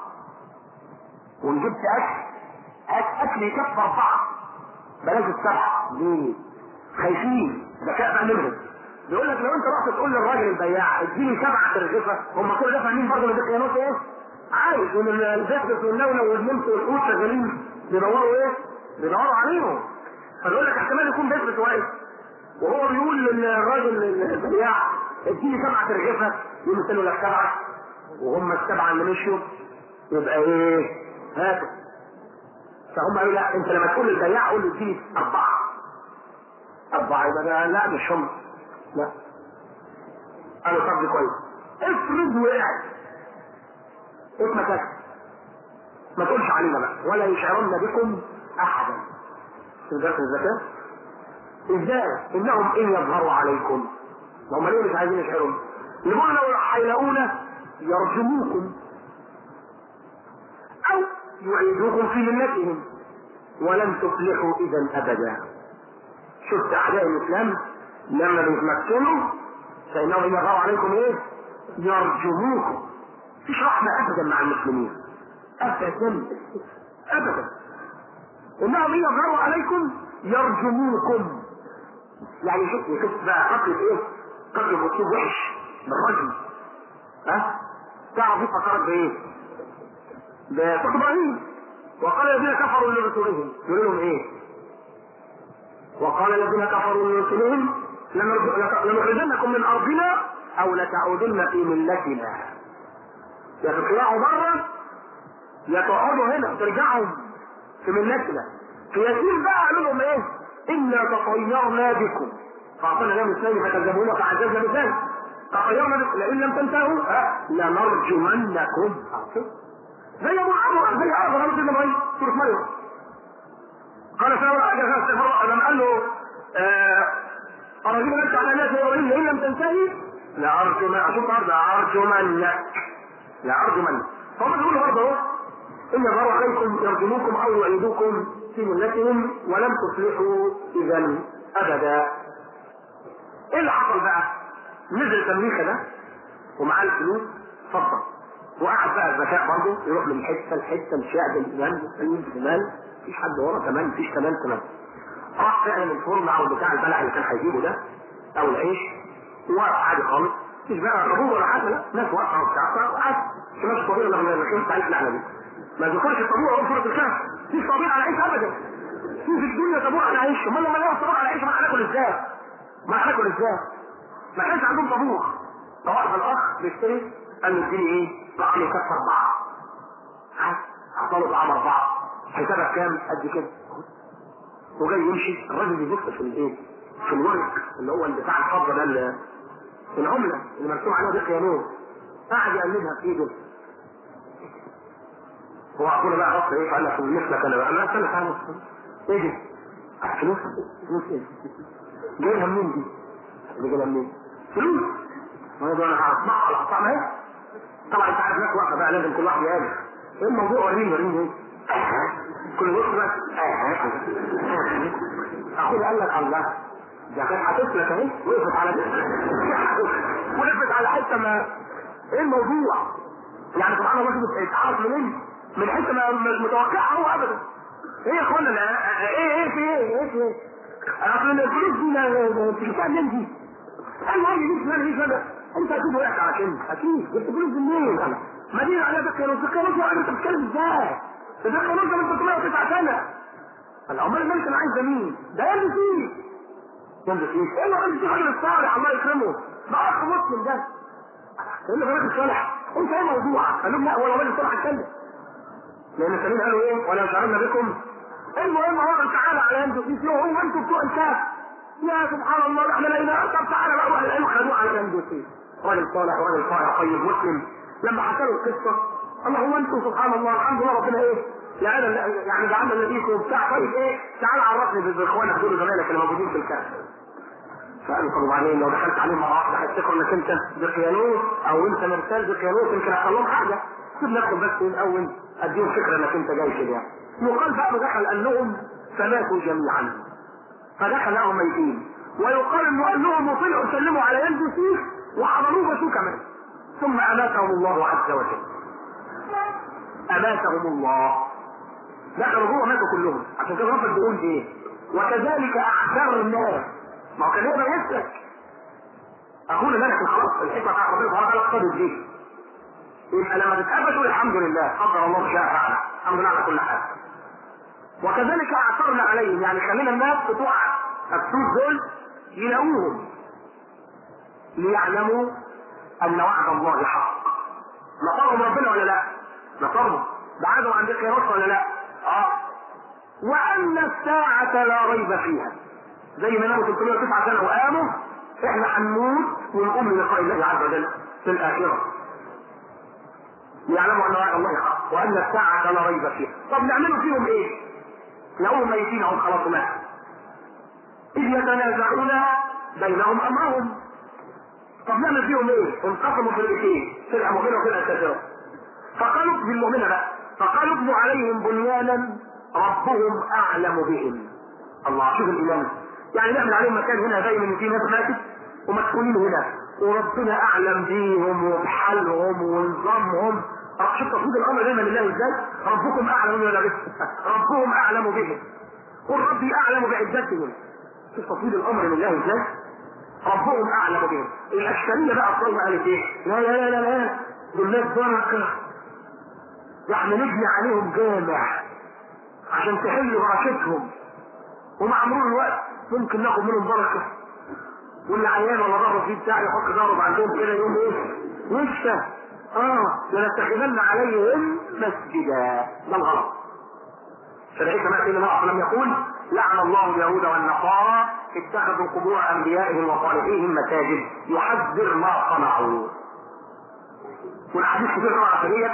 وان جبت اكل اكل يكفي اربعه بلاش السبعه ليه؟ خايفين ذكاء بقى منهم بيقول لك لو انت رحت تقول للراجل البياع اديني سبعه ترجسه هم كل ده فاهمين برضه ان ده خيانات ايه؟ عايز ان الزفت والنونه والنمس والقوت شغالين بيدوروا ايه؟ بيدوروا عليهم. فبيقول لك احتمال يكون بيثبت واقف وهو بيقول للراجل البياع اديني سبعه ترجسه يقول له لك سبعه وهم السبعه اللي مشيوا يبقى ايه؟ هاتوا. فهم قالوا لا انت لما تقول للبياع قول له اديني اربعه اربعه يبقى لا مش هم لا قالوا طب كويس افرض وقعت اتمسكت ما تقولش علينا بقى ولا يشعرن بكم احدا. في درس الزكاه ازاي؟ انهم ان يظهروا عليكم هم ليه مش عايزين يشعروا؟ يقولوا لو هيلاقونا يرجموكم او يعيدوكم في ملتهم ولن تفلحوا اذا ابدا. شفت اعداء الاسلام لما بيتمكنوا فانهم ان يظهروا عليكم ايه؟ يرجموكم. مفيش رحمه ابدا مع المسلمين ابدا ابدا. انهم ان يظهروا عليكم يرجموكم يعني شوف شوف بقى قتل ايه؟ قتل باسلوب وحش بالرجم ها؟ تعرف فكرت بايه؟ بسورة ابراهيم وقال الذين كفروا لرسلهم يقول لهم ايه؟ وقال الذين كفروا لرسلهم لنخرجنكم من ارضنا او لتعودن في ملتنا. يا تطلعوا بره يا تقعدوا هنا ترجعوا في ملتنا. في ياسين بقى قالوا لهم ايه؟ انا تطيرنا بكم فاعطينا لهم الثاني فكذبونا فعززنا بذلك تطيرنا بكم لئن لم تنتهوا لنرجمنكم. زي ابو عمرو زي اعظم رب سيدنا ابراهيم سوره مريم. قال سيدنا لما قال له أرجو أنت على ناس ابراهيم ان لم تنتهي لأرجو من اشوف ارض ارجو منك لأرجو منك. فهم بيقولوا برضه ان يظهروا عليكم يرجموكم او يعيدوكم في ملتهم ولم تصلحوا اذا ابدا. ايه اللي حصل بقى؟ نزل امريكا ده ومعاه الفلوس فضه، وقعد بقى الذكاء برضه يروح من حته لحته الشعب الامام يمين شمال، مفيش حد ورا كمان، مفيش كمان كمان. راح فعلا الفرن او بتاع البلع اللي كان هيجيبه ده او العيش وقف عادي خالص، مفيش بقى طابور ولا حاجه، لا ناس واقفه وبتاع وقعد في نفس الطبيعه اللي الرسول بتاعتنا احنا دي. ما ذكرش الطابور او فرقه الكهف، مفيش طابور على عيش ابدا. في في الدنيا طابور على عيش، امال لما نلاقي طابور على عيش ما هناكل ازاي؟ ما هناكل ازاي؟ ما كانش عندهم طابور. فوقف الاخ بيشتري قال له اديني ايه؟ راح لي كف اربعه. حصلوا طعام اربعه. حسابها كام؟ قد كده. وجاي يمشي الراجل بيبص في الايه؟ في الورق اللي هو بتاع الفضه ده اللي العمله اللي مرسوم عليها دي قيانون. قاعد يقلبها في ايده. هو اقول بقى بص ايه؟ قال لك مثلك انا بقى. انا استنى تعالى ايه دي؟ فلوس فلوس ايه؟ جايبها منين دي؟ اللي جايبها منين؟ فلوس. ما يقول انا هصنعها على اقطع ما هي. طبعا انت عارف ناس واقفه بقى لازم كل واحد يقابل. ايه الموضوع؟ وريني وريني ايه؟ كل وقت بس اخوي قال لك الله ده كانت هتسلك اهي وقفت على وقفت على حته ما ايه الموضوع؟ يعني سبحان الله كده اتعرف منين؟ من حته ما متوقعها هو ابدا. ايه يا اخوانا ايه ايه في ايه ايه في ايه؟ اصل الفلوس دي بتجيبها منين دي؟ المهم دي اسمها ايه كده؟ انت اكيد وقعت على كلمه اكيد جبت فلوس منين؟ انا مدينه عليها ده كانوا بيتكلموا انت بتتكلم ازاي؟ ده كانوا من ثلاثمائة وتسعة سنه. العمال الملك انا عايز مين؟ ده يلبس فيه يلبس فيه ايه اللي يلبس فيه راجل الصالح الله يكرمه ده اخ مسلم ده ايه اللي راجل صالح؟ انت ايه موضوع؟ قال لهم لا ولا راجل صالح اتكلم لان السليم قالوا ايه؟ ولا شعرنا بكم. المهم هو تعالى على ينزل فيه هو انتوا بتوع الكاف يا سبحان الله احنا لقيناه. طب تعالى بقى روح العلم خدوه على ينزل فيه راجل صالح وراجل طاهر طيب مسلم. لما حكى له القصه الله هو انتم سبحان الله الحمد لله ربنا ايه؟ يعني يعني جعلنا نبيكم وبتاع طيب ايه؟ تعال عرفني باخوانك دول زمايلك اللي موجودين في الكهف. فقالوا طب وبعدين لو دخلت عليهم مره واحده هتفتكروا انك انت بقيانوس او انت مرسال بقيانوس يمكن يحصل لهم حاجه. سيب نفسك بس الاول اديهم فكره انك انت جاي كده يعني. يقال بقى دخل قال لهم فماتوا جميعا فدخل لهم ميتين. ويقال انه قال لهم وطلعوا سلموا على يد فيه وحضروه بسوء كمان. ثم اماتهم الله عز وجل. اماتهم الله دخلوا جوه ماتوا كلهم. عشان كده ربك بيقول ايه؟ وكذلك اعثرنا. ما هو كان يقدر يسلك اخونا ملك خلاص الحكمه بتاعت ربنا سبحانه وتعالى اقتضت دي. يبقى لما تتقابل تقول الحمد لله قدر الله شاء فعل الحمد لله على كل حال. وكذلك اعثرنا عليهم يعني خلينا الناس بتوع السوس دول يلاقوهم ليعلموا ان وعد الله حق. نصرهم ربنا ولا لا؟ نصرهم. بعدهم عن ذكر نصر ولا لا؟ اه. وان الساعه لا ريب فيها. زي ما ناموا ثلاثمائة وتسعة سنه وقاموا احنا هنموت ونقوم للقاء الله عز وجل في الاخره. ليعلموا ان وعد الله حق وان الساعه لا ريب فيها. طب نعملوا فيهم ايه؟ لقوهم ميتين هم خلاص ماتوا. اذ يتنازعون بينهم امرهم. طب نعمل فيهم ايه؟ انقسموا فرقتين فرقه مؤمنه وفرقه كافره. فقالوا ابن المؤمنه بقى فقالوا ابنوا عليهم بنيانا ربهم اعلم بهم. الله شوف الايمان يعني نعمل عليهم مكان هنا زي من في ناس ماتت ومسكونين هنا وربنا اعلم بيهم وبحالهم ونظامهم. شوف تفويض الامر دايما لله ازاي؟ ربكم اعلم ولا بس ربهم اعلم بهم قل ربي اعلم بعزتهم. شوف تفويض الامر لله ازاي؟ ربهم اعلم بهم. الاشكاليه بقى الطيبه قالت ايه؟ لا لا لا لا دول ناس بركه يعني نبني عليهم جامع عشان تحل بركتهم ومع مرور الوقت ممكن ناخد منهم بركه واللي عيان ولا ضرب فيه بتاع يحط ضرب عندهم كده يقوم ايه؟ وشه اه لنتخذن عليهم مسجدا. ده الغلط. فلذلك ما سيدنا الله لم يقول لعن الله اليهود والنصارى اتخذوا قبور انبيائهم وصالحيهم مساجد يحذر ما صنعوا. والحديث كتير روى عقلية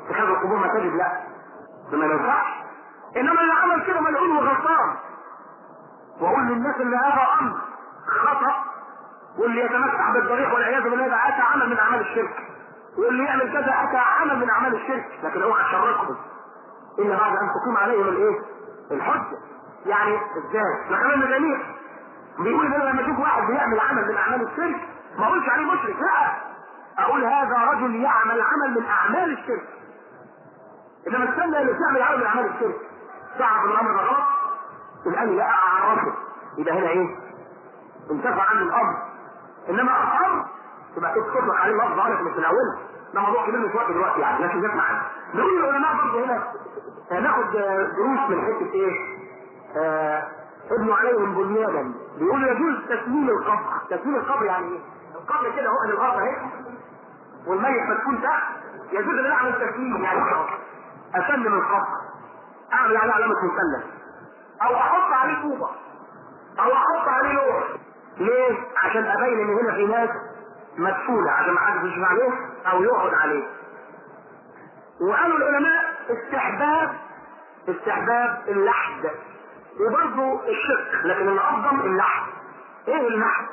اتخاذ القبور مساجد لا، ما ينفعش. انما اللي عمل كده ملعون وغلطان. واقول للناس ان هذا امر خطا، واللي يتمتع بالضريح والعياذ بالله ده اتى عمل من اعمال الشرك، واللي يعمل كذا اتى عمل من اعمال الشرك. لكن اوعى تشركهم الا بعد ان تقيم عليهم الايه؟ الحجه. يعني ازاي؟ ما كمان الجميع بيقول ان لما اشوف واحد بيعمل عمل من اعمال الشرك ما اقولش عليه مشرك، لا، اقول هذا رجل يعمل عمل من اعمال الشرك. انما استنى اللي تعمل عمل من اعمال الشرك تعرف الامر ده غلط الان لا اعرفه، يبقى هنا ايه؟ انتفع عنه الامر. انما اصر تبقى تطلق عليه لفظ عليك مش من اولها. ده موضوع كبير مش وقت دلوقتي يعني، لكن نسمع عنه. نقول العلماء برضه هنا هناخد دروس من حته ايه؟ آه ابنوا عليهم بنيانا. بيقولوا يجوز تسميم القبر. تسميم القبر يعني ايه؟ القبر كده هو الارض اهي والميت مدفون تحت، يجوز ان اعمل تسميم يعني اسلم القبر، اعمل عليه علامه مسلم، او احط عليه طوبه، او احط عليه لوح. ليه؟ عشان ابين ان هنا في ناس مدفونه، عشان ما حدش يشوف عليه او يقعد عليه. وقالوا العلماء استحباب استحباب اللحد وبرضه الشق، لكن الافضل اللحد. ايه اللحد؟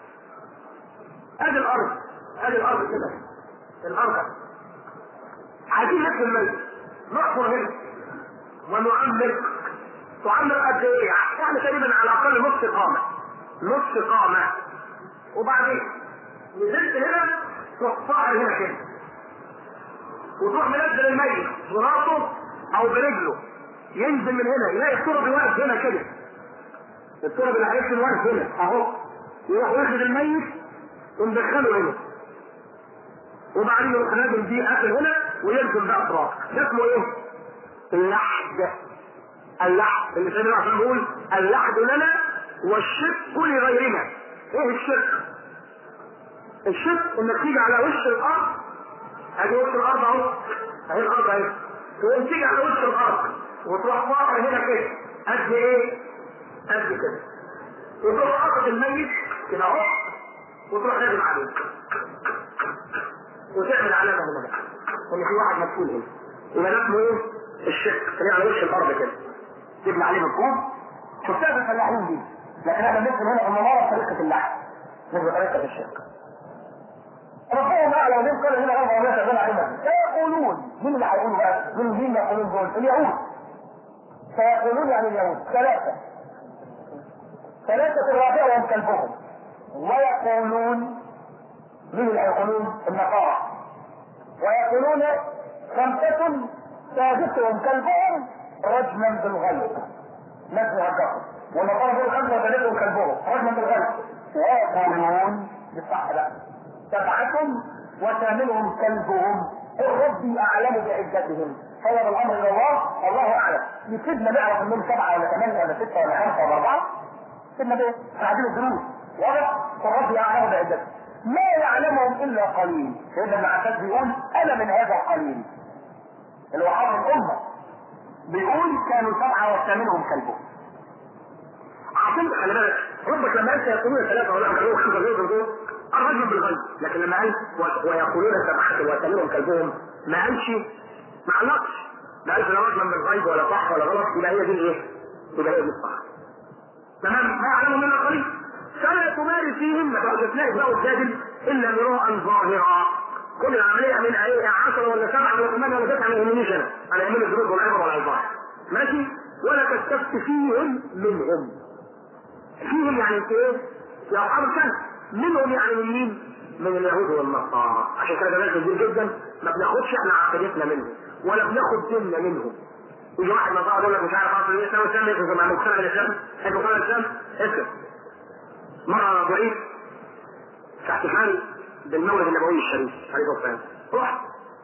ادي الارض، ادي الارض كده، الارض عايزين ندخل الميت، نحفر هنا ونعمر. تعمر قد ايه؟ يعني تقريبا على الاقل نص قامه، نص قامه. وبعدين نزلت هنا تقطع هنا كده، وتروح منزل الميت براسه او برجله، ينزل من هنا يلاقي التراب واقف هنا كده، التراب اللي هينزل واقف هنا اهو، يروح ياخد الميت وندخله هنا، وبعدين يروح نازل بيه قافل هنا ويرسم بقى تراب. ده اسمه ايه؟ اللحد. اللحد اللي سيدنا عشان بيقول اللحد لنا والشق لغيرنا. ايه الشق؟ الشق انك تيجي على وش الارض، ادي وش الارض اهو، اهي الارض اهي، تقوم تيجي على وش الارض وتروح واقع هنا كده قد ايه؟ قد كده، وتروح قاطع الميت كده اهو وتروح نازل عليه وتعمل علامه هنا بقى ان في واحد مدفون هنا. يبقى ده اسمه ايه؟ الشق. تيجي على وش الارض كده تبني عليه مفهوم. شفتها في الفلاحين دي، لكن احنا بنفهم هنا ان نرى طريقه اللحم مش بطريقه الشق. ربهم اعلى ومن قال هنا اربع ناس يقول علينا سيقولون. مين اللي هيقولوا بقى؟ مين مين يقولون دول؟ اليهود. سيقولون يعني اليهود ثلاثه ثلاثه الرابعه كلبهم. ويقولون، مين اللي هيقولون؟ النصارى. ويقولون خمسه سادسهم كلبهم رجما بالغيب. ناس يهجروا. والنصارى دول خمسه سادسهم كلبهم رجما بالغيب. ويقولون بالصح بقى سبعة وثامنهم كلبهم الرب اعلم بعدتهم. فوض الامر الى الله، الله اعلم. يفيدنا نعرف انهم سبعه ولا ثمانيه ولا سته ولا خمسه ولا اربعه. يفيدنا بايه؟ تعديل الدروس. واضح؟ فالرب اعلم بعدتهم. ما يعلمهم الا قليل. سيدنا ابن عباس بيقول انا من هذا القليل. اللي هو حرب الامه. بيقول كانوا سبعه وثامنهم كلبهم. عشان خلي بالك ربك لما قال سيقولون ثلاثه ولا اربعه وخمسه دول الرجل بالغيب، لكن لما قال ويقولون سبعه وثامنهم كلبهم ما قالش، ما علقش، ما قالش لا رجلا بالغيب ولا صح ولا غلط. يبقى هي دي الايه؟ يبقى هي دي الصح. تمام؟ ما يعلمهم الا قليل. فلا تماري فيهم، ما تقعدش تلاقي بقى وتجادل الا مراء ظاهرا. كل العمليه من ايه؟ عشره ولا سبعه ولا ثمانيه ولا تسعه ما يهمنيش انا، انا يهمني الدروس والعبر والعظات. ماشي؟ ولا تستفت فيهم منهم. فيهم يعني ايه؟ يا اصحاب الكهف. منهم يعني من مين؟ من اليهود والنصارى. عشان كده ده كبير جدا ما بناخدش احنا عقيدتنا منهم ولا بناخد ديننا منهم. يجي واحد نصارى يقول لك مش عارف اصل الاسلام والاسلام ايه؟ مع مقتنع بالاسلام؟ انت مقتنع بالاسلام؟ اسكت. مره ضعيف في احتفال بالمولد النبوي الشريف عليه الصلاه والسلام، رحت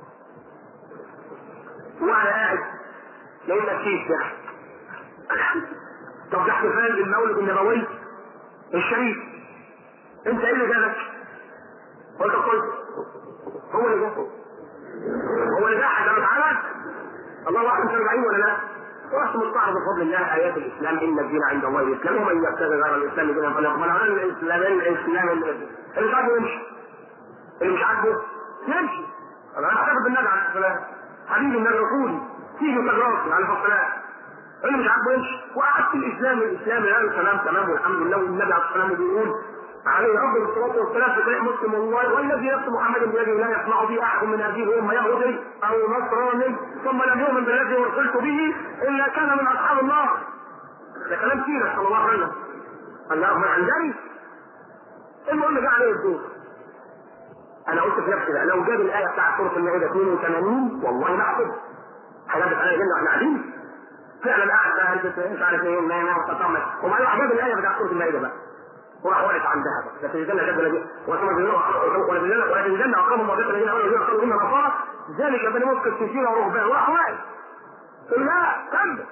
وانا قاعد لقيت كيس ده. طب ده احتفال بالمولد النبوي الشريف، انت ايه اللي جابك؟ قلت قلت هو اللي جابه، هو اللي جاحد انا اتعالج. الله اعلم كانوا جايين ولا لا؟ ورحت مستعرض بفضل الله ايات الاسلام، ان الدين عند الله الاسلام ومن يبتغي غير الاسلام دينا فلا يقبل منه. الاسلام الاسلام اللي مش عاجبه يمشي، اللي مش عاجبه يمشي. انا هحتفل بالنبي عليه الصلاه والسلام، حبيبي النبي رسولي تيجي تجراسي على الصلاه اللي مش عاجبه يمشي. وقعدت الاسلام الاسلام لا السلام تمام والحمد لله، والنبي عليه الصلاه والسلام بيقول عليه افضل الصلاه والسلام في صحيح مسلم والله والذي نفس محمد بيده لا يسمع به احد من هذه الامه يهودي او نصراني ثم لم يؤمن بالذي ارسلت به الا كان من اصحاب النار. ده كلام سيره صلى الله عليه وسلم. اللهم عندي المهم جه عليه الدور. انا قلت في نفسي بقى لو جاب الايه بتاعت سوره المائده اثنين وثمانين والله ما احسب هيلبس عليا جنه واحنا قاعدين فعلا قاعد بقى هلبس مش عارف ايه ما ما تطمن. وبعدين جاب الايه بتاعت سوره المائده بقى وراح واقف عندها بقى لكن الجنه جد الذي ولكن الجنه اقام الله الذين امنوا الذين قالوا ان نصارى ذلك بني مسكت سيسير ورهبان وراح واقف. لا كمل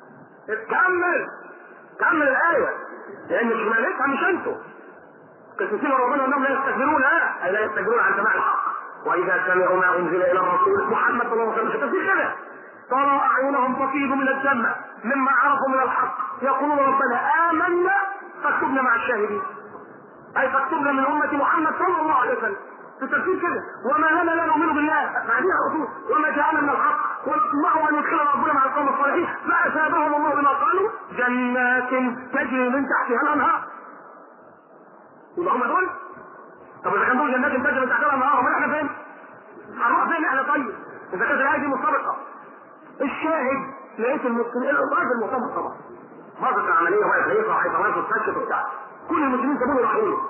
كمل كمل الايه لان مش مالكها مش انتوا قسيسين ربنا انهم لا يستكبرون لا اي لا يستكبرون عن سماع الحق واذا سمعوا ما انزل الى الرسول محمد صلى الله عليه وسلم في كده ترى اعينهم تفيض من الدم مما عرفوا من الحق يقولون ربنا امنا فاكتبنا مع الشاهدين اي فاكتبنا من امه محمد صلى الله عليه وسلم في تفسير كده وما لنا لا نؤمن بالله بعدها الرسول وما جاءنا من الحق ونطمع ان يدخلنا ربنا مع القوم الصالحين فاثابهم الله بما قالوا جنات تجري من تحتها الانهار. يبقى هم دول؟ طب اذا كان دول جنات تجري من تحتها الانهار امال احنا فين؟ هنروح فين احنا طيب؟ اذا كانت الايه دي مرتبطه. الشاهد لقيت المسلمين الراجل مرتبط طبعا. مرت العمليه واقف هيطلع هيطلع وتفشت وبتاع. كل المسلمين سابوه راحوا له.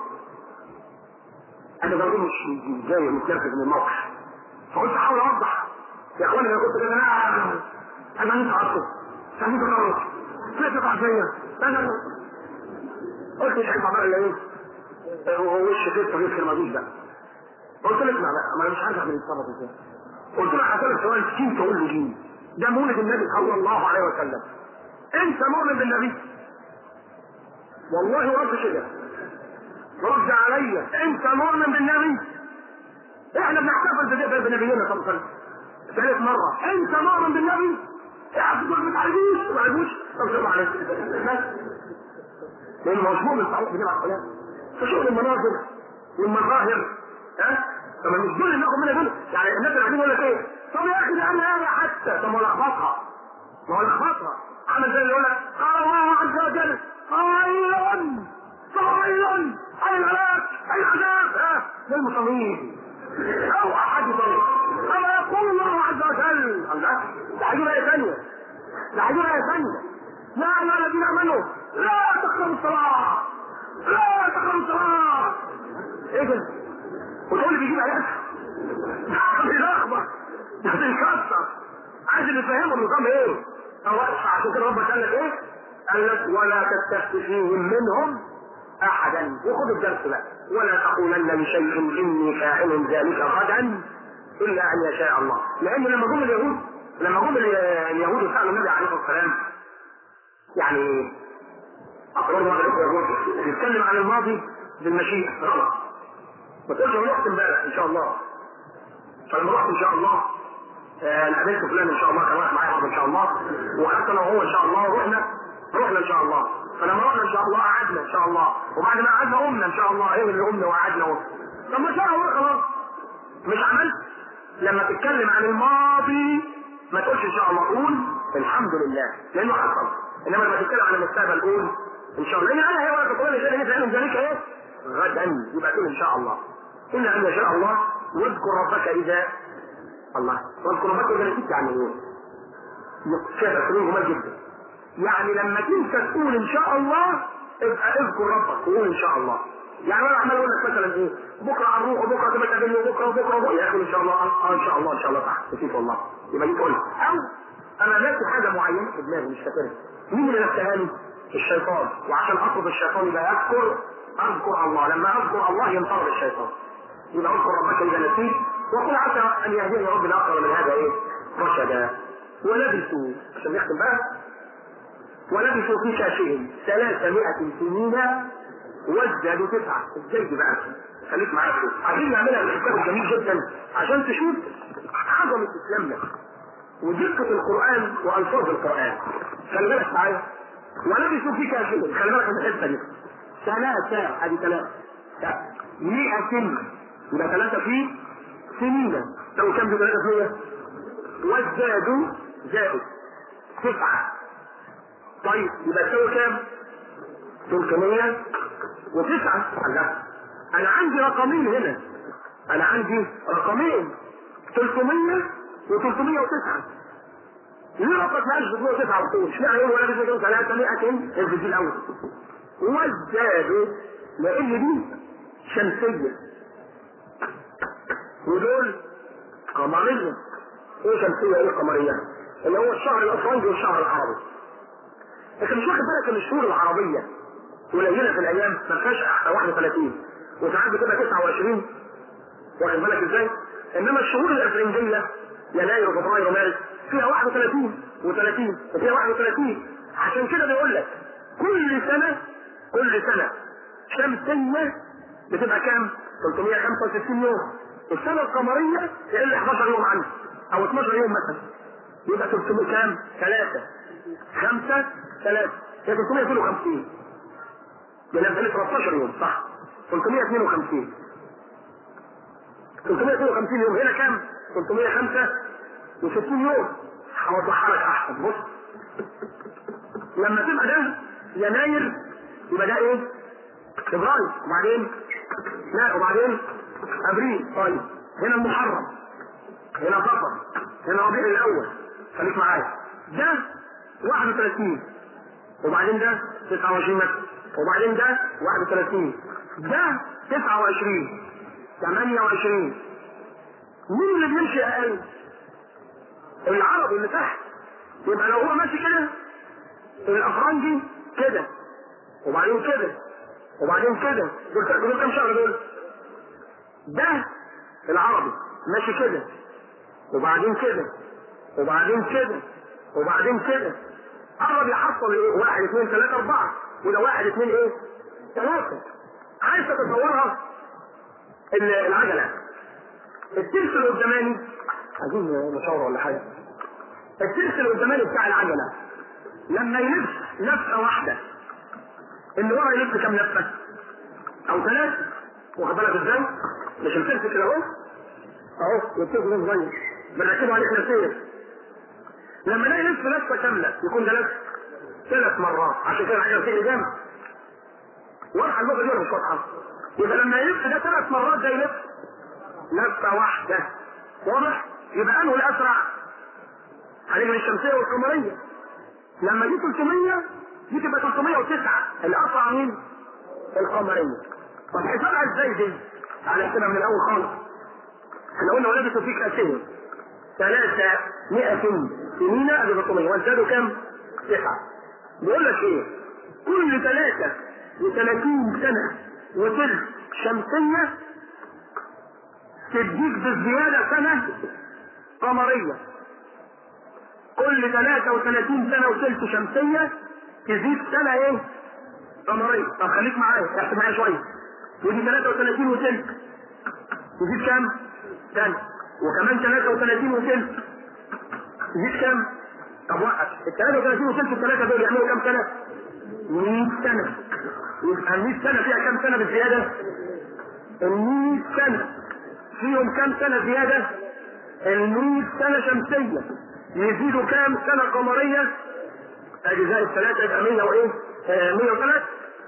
انا برضه مش جاي متنرفز من الموقف. فقلت احاول اوضح يا اخواني انا كنت كده انا انا انت عارفه سامي تقرر كيف تقع فيا انا قلت مش هينفع بقى الا ايه ووش كده طريق في الماضي ده. قلت له اسمع بقى ما انا مش عارف اعمل اتصرف ازاي. قلت له هسألك سؤال كيف تقول لي جيم ده مولد النبي صلى الله عليه وسلم انت مؤمن بالنبي؟ والله رد كده رد عليا انت مؤمن بالنبي؟ احنا بنحتفل بنبينا صلى الله عليه وسلم ثالث مرة انت مؤمن بالنبي؟ احنا بتقول ما تعرفوش ما تعرفوش طب شوف عليك لانه مشهور من صحيح بنبع الكلام فشوف المناظر والمظاهر ها طب مش دول اللي ناخد منها دول يعني الناس اللي قاعدين يقول لك ايه طب يا اخي ده انا انا حتى طب ما هو لخبطها ما هو لخبطها عامل زي اللي يقول لك قال الله عز وجل قائلا قائلا اي الهلاك اي العذاب ها زي المصلين او احد طيب كما يقول الله عز وجل الله ده هيجيب ايه ثانيه ده هيجيب ايه ثانيه يا ايها الذين امنوا لا تقربوا الصلاه لا تقربوا الصلاه ايه ده وتقول لي بيجيب ايات بيلخبط بيكسر عايز نفهمه النظام ايه او عشان كده ربك قال لك ايه قال لك ولا تستفتي فيهم منهم احدا وخذ الدرس بقى ولا تقولن لشيء اني فاعل ذلك غدا الا ان يشاء الله. لان لما جم اليهود لما جم اليهود وسالوا النبي عليه الصلاه والسلام يعني اقرار واحد اليهود بيتكلم عن الماضي بالمشيئه غلط ما تقولش انا رحت امبارح ان شاء الله فلما رحت ان شاء الله انا قابلت فلان ان شاء الله كان رايح معايا ان شاء الله وخدت انا وهو ان شاء الله رحنا رحنا ان شاء الله فلما رحنا ان شاء الله قعدنا ان شاء الله وبعد ما قعدنا قمنا ان شاء الله ايه اللي قمنا وقعدنا طب ما شاء الله خلاص مش عملت لما تتكلم عن الماضي ما تقولش ان شاء الله قول الحمد لله لانه حصل انما لما تتكلم عن المستقبل قول ان شاء الله لان انا هي ولا تقول لي فعلا ذلك ايه غدا يبقى تقول ان شاء الله الا ان يشاء الله واذكر ربك اذا الله واذكر ربك اذا نسيت يعني ايه شايف الكلام جمال جدا يعني لما تنسى تقول ان شاء الله ابقى اذكر ربك وقول ان شاء الله يعني انا عمال اقول لك مثلا ايه بكره هنروح وبكره تبقى تقابلني وبكره وبكره وبكره يا اخي ان شاء الله اه ان شاء الله ان شاء الله صح نسيت والله يبقى دي تقول او انا ناسي حاجه معينه في دماغي مش فاكرها مين اللي نساهاني؟ الشيطان وعشان اطرد الشيطان يبقى اذكر اذكر الله لما اذكر الله ينطرد الشيطان يبقى اذكر ربك اذا نسيت وقل عسى ان يهديني ربي لاقرب من هذا ايه رشدا ولبثوا عشان نختم بقى ولبثوا في كاشهم ثلاثمائة سنين وازدادوا تسعة ازاي دي بقى خليك معايا عايزين نعملها الكتاب الجميل جدا عشان تشوف عظمة اسلامنا ودقة القرآن والفاظ القرآن خلي بالك معايا ولبثوا في كاشهم خلي بالك من الحته دي ثلاثة ادي ثلاثة مئة سنة يبقى ثلاثة في سنين لو كان بثلاثة فيها وازدادوا زائد تسعة. طيب يبقى تساوي كام؟ ثلاثمية وتسعة. لا انا عندي رقمين هنا، انا عندي رقمين ثلاثمية وثلاثمية وتسعة. ليه رقم مالش ثلاثمية وتسعة وطول؟ اشمعنى يقول ولا بيجي ثلاثمية الفيديو الاول؟ وازدادوا لان دي شمسية ودول قمرية. ايه شمسية ايه قمرية؟ اللي هو الشهر الافرنجي والشهر العربي. لكن مش واخد بالك ان الشهور العربية قليلة في الايام، ما فيهاش واحد وثلاثين وساعات بتبقى تسعة وعشرين، واخد بالك ازاي؟ انما الشهور الافرنجية يناير وفبراير ومارس فيها واحد وثلاثين و30 وفيها واحد وثلاثين. عشان كده بيقول لك كل سنة كل سنة شمسية بتبقى كام؟ ثلاثمية وخمسة وستين يوم. السنة القمرية يقل احداشر يوم عنها او اتناشر يوم مثلا، يبقى ثلاثمية كام؟ ثلاثة خمسة ثلاثة هي ثلاثمية واثنين وخمسين، يعني ثلاثتاشر يوم صح؟ ثلاثمية واثنين وخمسين ثلاثمية واثنين وخمسين يوم. هنا كام؟ ثلاثمية وخمسة وستين يوم. هوضحها لك احسن. بص لما تبقى ده يناير يبقى ده ايه؟ فبراير، وبعدين لا وبعدين ابريل. طيب هنا المحرم، هنا صفر، هنا ربيع الاول. خليك معايا. ده واحد وثلاثين وبعدين ده تسعة وعشرين مثلا، وبعدين ده واحد وثلاثين، ده تسعة وعشرين ثمانية وعشرين. مين اللي بيمشي اقل؟ العربي اللي تحت. يبقى لو هو ماشي كده الافرنجي كده وبعدين كده وبعدين كده، دول كام شهر دول؟ ده العربي ماشي كده وبعدين كده وبعدين كده وبعدين كده. قرب يحصل ايه؟ واحد اثنين ثلاثة اربعة، وده واحد اثنين ايه؟ ثلاثة. عايز تتصورها العجلة الترس القداماني، عايزين مشاورة ولا حاجة. الترس القداماني بتاع العجلة لما يلف لفة واحدة اللي ورا يلف كام لفة؟ او ثلاثة. واخد بالك ازاي؟ مش الترس كده اهو اهو والترس ده صغير بنركبه عليه كلاسير. لما ده يلف لفة كاملة يكون ده لف ثلاث مرات، عشان كده العجلة بتجري جامد. واضحة اللغة دي ولا مش واضحة؟ يبقى لما يلف ده ثلاث مرات ده يلف لفة واحدة. واضح؟ يبقى انه الاسرع هنجري الشمسية والقمرية. لما دي ثلاثمية دي تبقى ثلاثمية وتسعة، الاسرع مين؟ القمرية. طب حسابها ازاي دي؟ تعالى نحسبها من الاول خالص. احنا قلنا ولبثوا في كاسين ثلاثمائة سنين قبل ثلاثمية وازدادوا كام؟ تسعة. بيقول لك ايه؟ كل ثلاثة وثلاثين سنة وثلث شمسية تديك بالزيادة سنة قمرية. كل ثلاثة وثلاثين سنة وثلث شمسية تزيد سنة ايه؟ قمرية. طب خليك معايا احسب معايا شوية. ودي ثلاثة وثلاثين وثلث تزيد كام؟ سنة. وكمان ثلاثة وثلاثين وثلث تزيد كام؟ طب وقف. ال ثلاثة وثلاثين وثلث الثلاثة دول يعملوا كام سنة؟ مية سنة. يبقى مية سنة فيها كام سنة بالزيادة؟ ال مية سنة فيهم كام سنة زيادة؟ ال مية سنة شمسية يزيدوا كام سنة قمرية؟ اجزاء الثلاثة يبقى مية وايه؟ آه مية وثلاثة.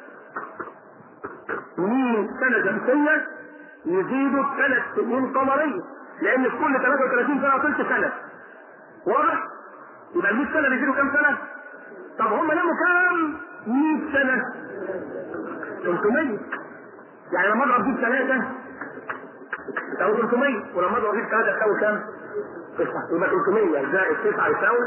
مية سنة شمسية يزيدوا ثلاث سنين قمرية، لان في كل ثلاثة وثلاثين سنة ثلث سنة. واضح؟ يبقى ال مية سنة بيزيدوا كام سنة؟ طب هم ناموا كام؟ مية سنة ثلاثمية. يعني لما اضرب دي ثلاثة تساوي ثلاثمية، ولما اضرب دي ثلاثة تساوي كام؟ تسعة. يبقى ثلاثمية زائد تسعة يساوي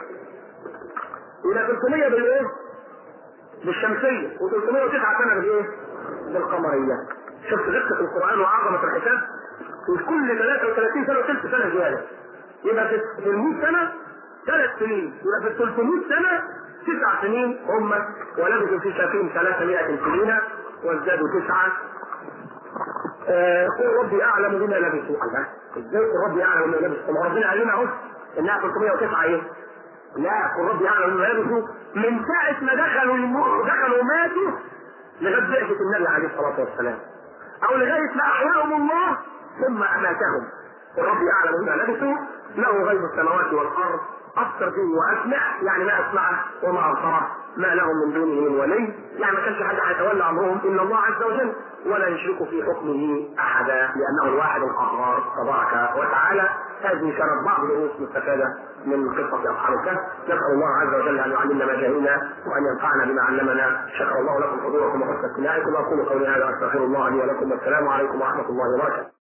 يبقى ثلاثمية بالايه؟ بالشمسية، وثلاثمية وتسعة سنة بالايه؟ بالقمرية. شفت دقة القرآن وعظمة الحساب؟ في كل ثلاثة وثلاثين سنة وثلث سنة زيادة. يبقى في المية سنة ثلاث سنين، يبقى في ثلاثمية سنة تسع سنين هم ولبثوا في شافين ثلاثمائة سنين وازدادوا تسعة. آه قل ربي اعلم بما لبثوا. الله ازاي قل ربي اعلم بما لبثوا؟ ما ربنا قال لنا اهو انها ثلاثمية وتسعة ايه؟ لا قل ربي اعلم بما لبثوا من ساعة ما دخلوا الم... دخلوا وماتوا لغاية بعثة النبي عليه الصلاة والسلام، او لغاية ما احياهم الله ثم اماتهم. قل ربي اعلم بما لبثوا له غيب السماوات والارض ابصر به واسمع، يعني ما اسمعه وما ابصره، ما لهم من دونه من ولي، يعني ما كانش حد هيتولى امرهم الا الله عز وجل، ولا يشرك في حكمه احدا لانه الواحد القهار تبارك وتعالى. هذه كانت بعض الدروس مستفاده من قصه اصحاب الكهف. نسال الله عز وجل ان يعلمنا ما جهلنا وان ينفعنا بما علمنا. شكر الله لكم حضوركم وحسن استماعكم، واقول قولي هذا واستغفر الله لي ولكم، والسلام عليكم ورحمه الله وبركاته.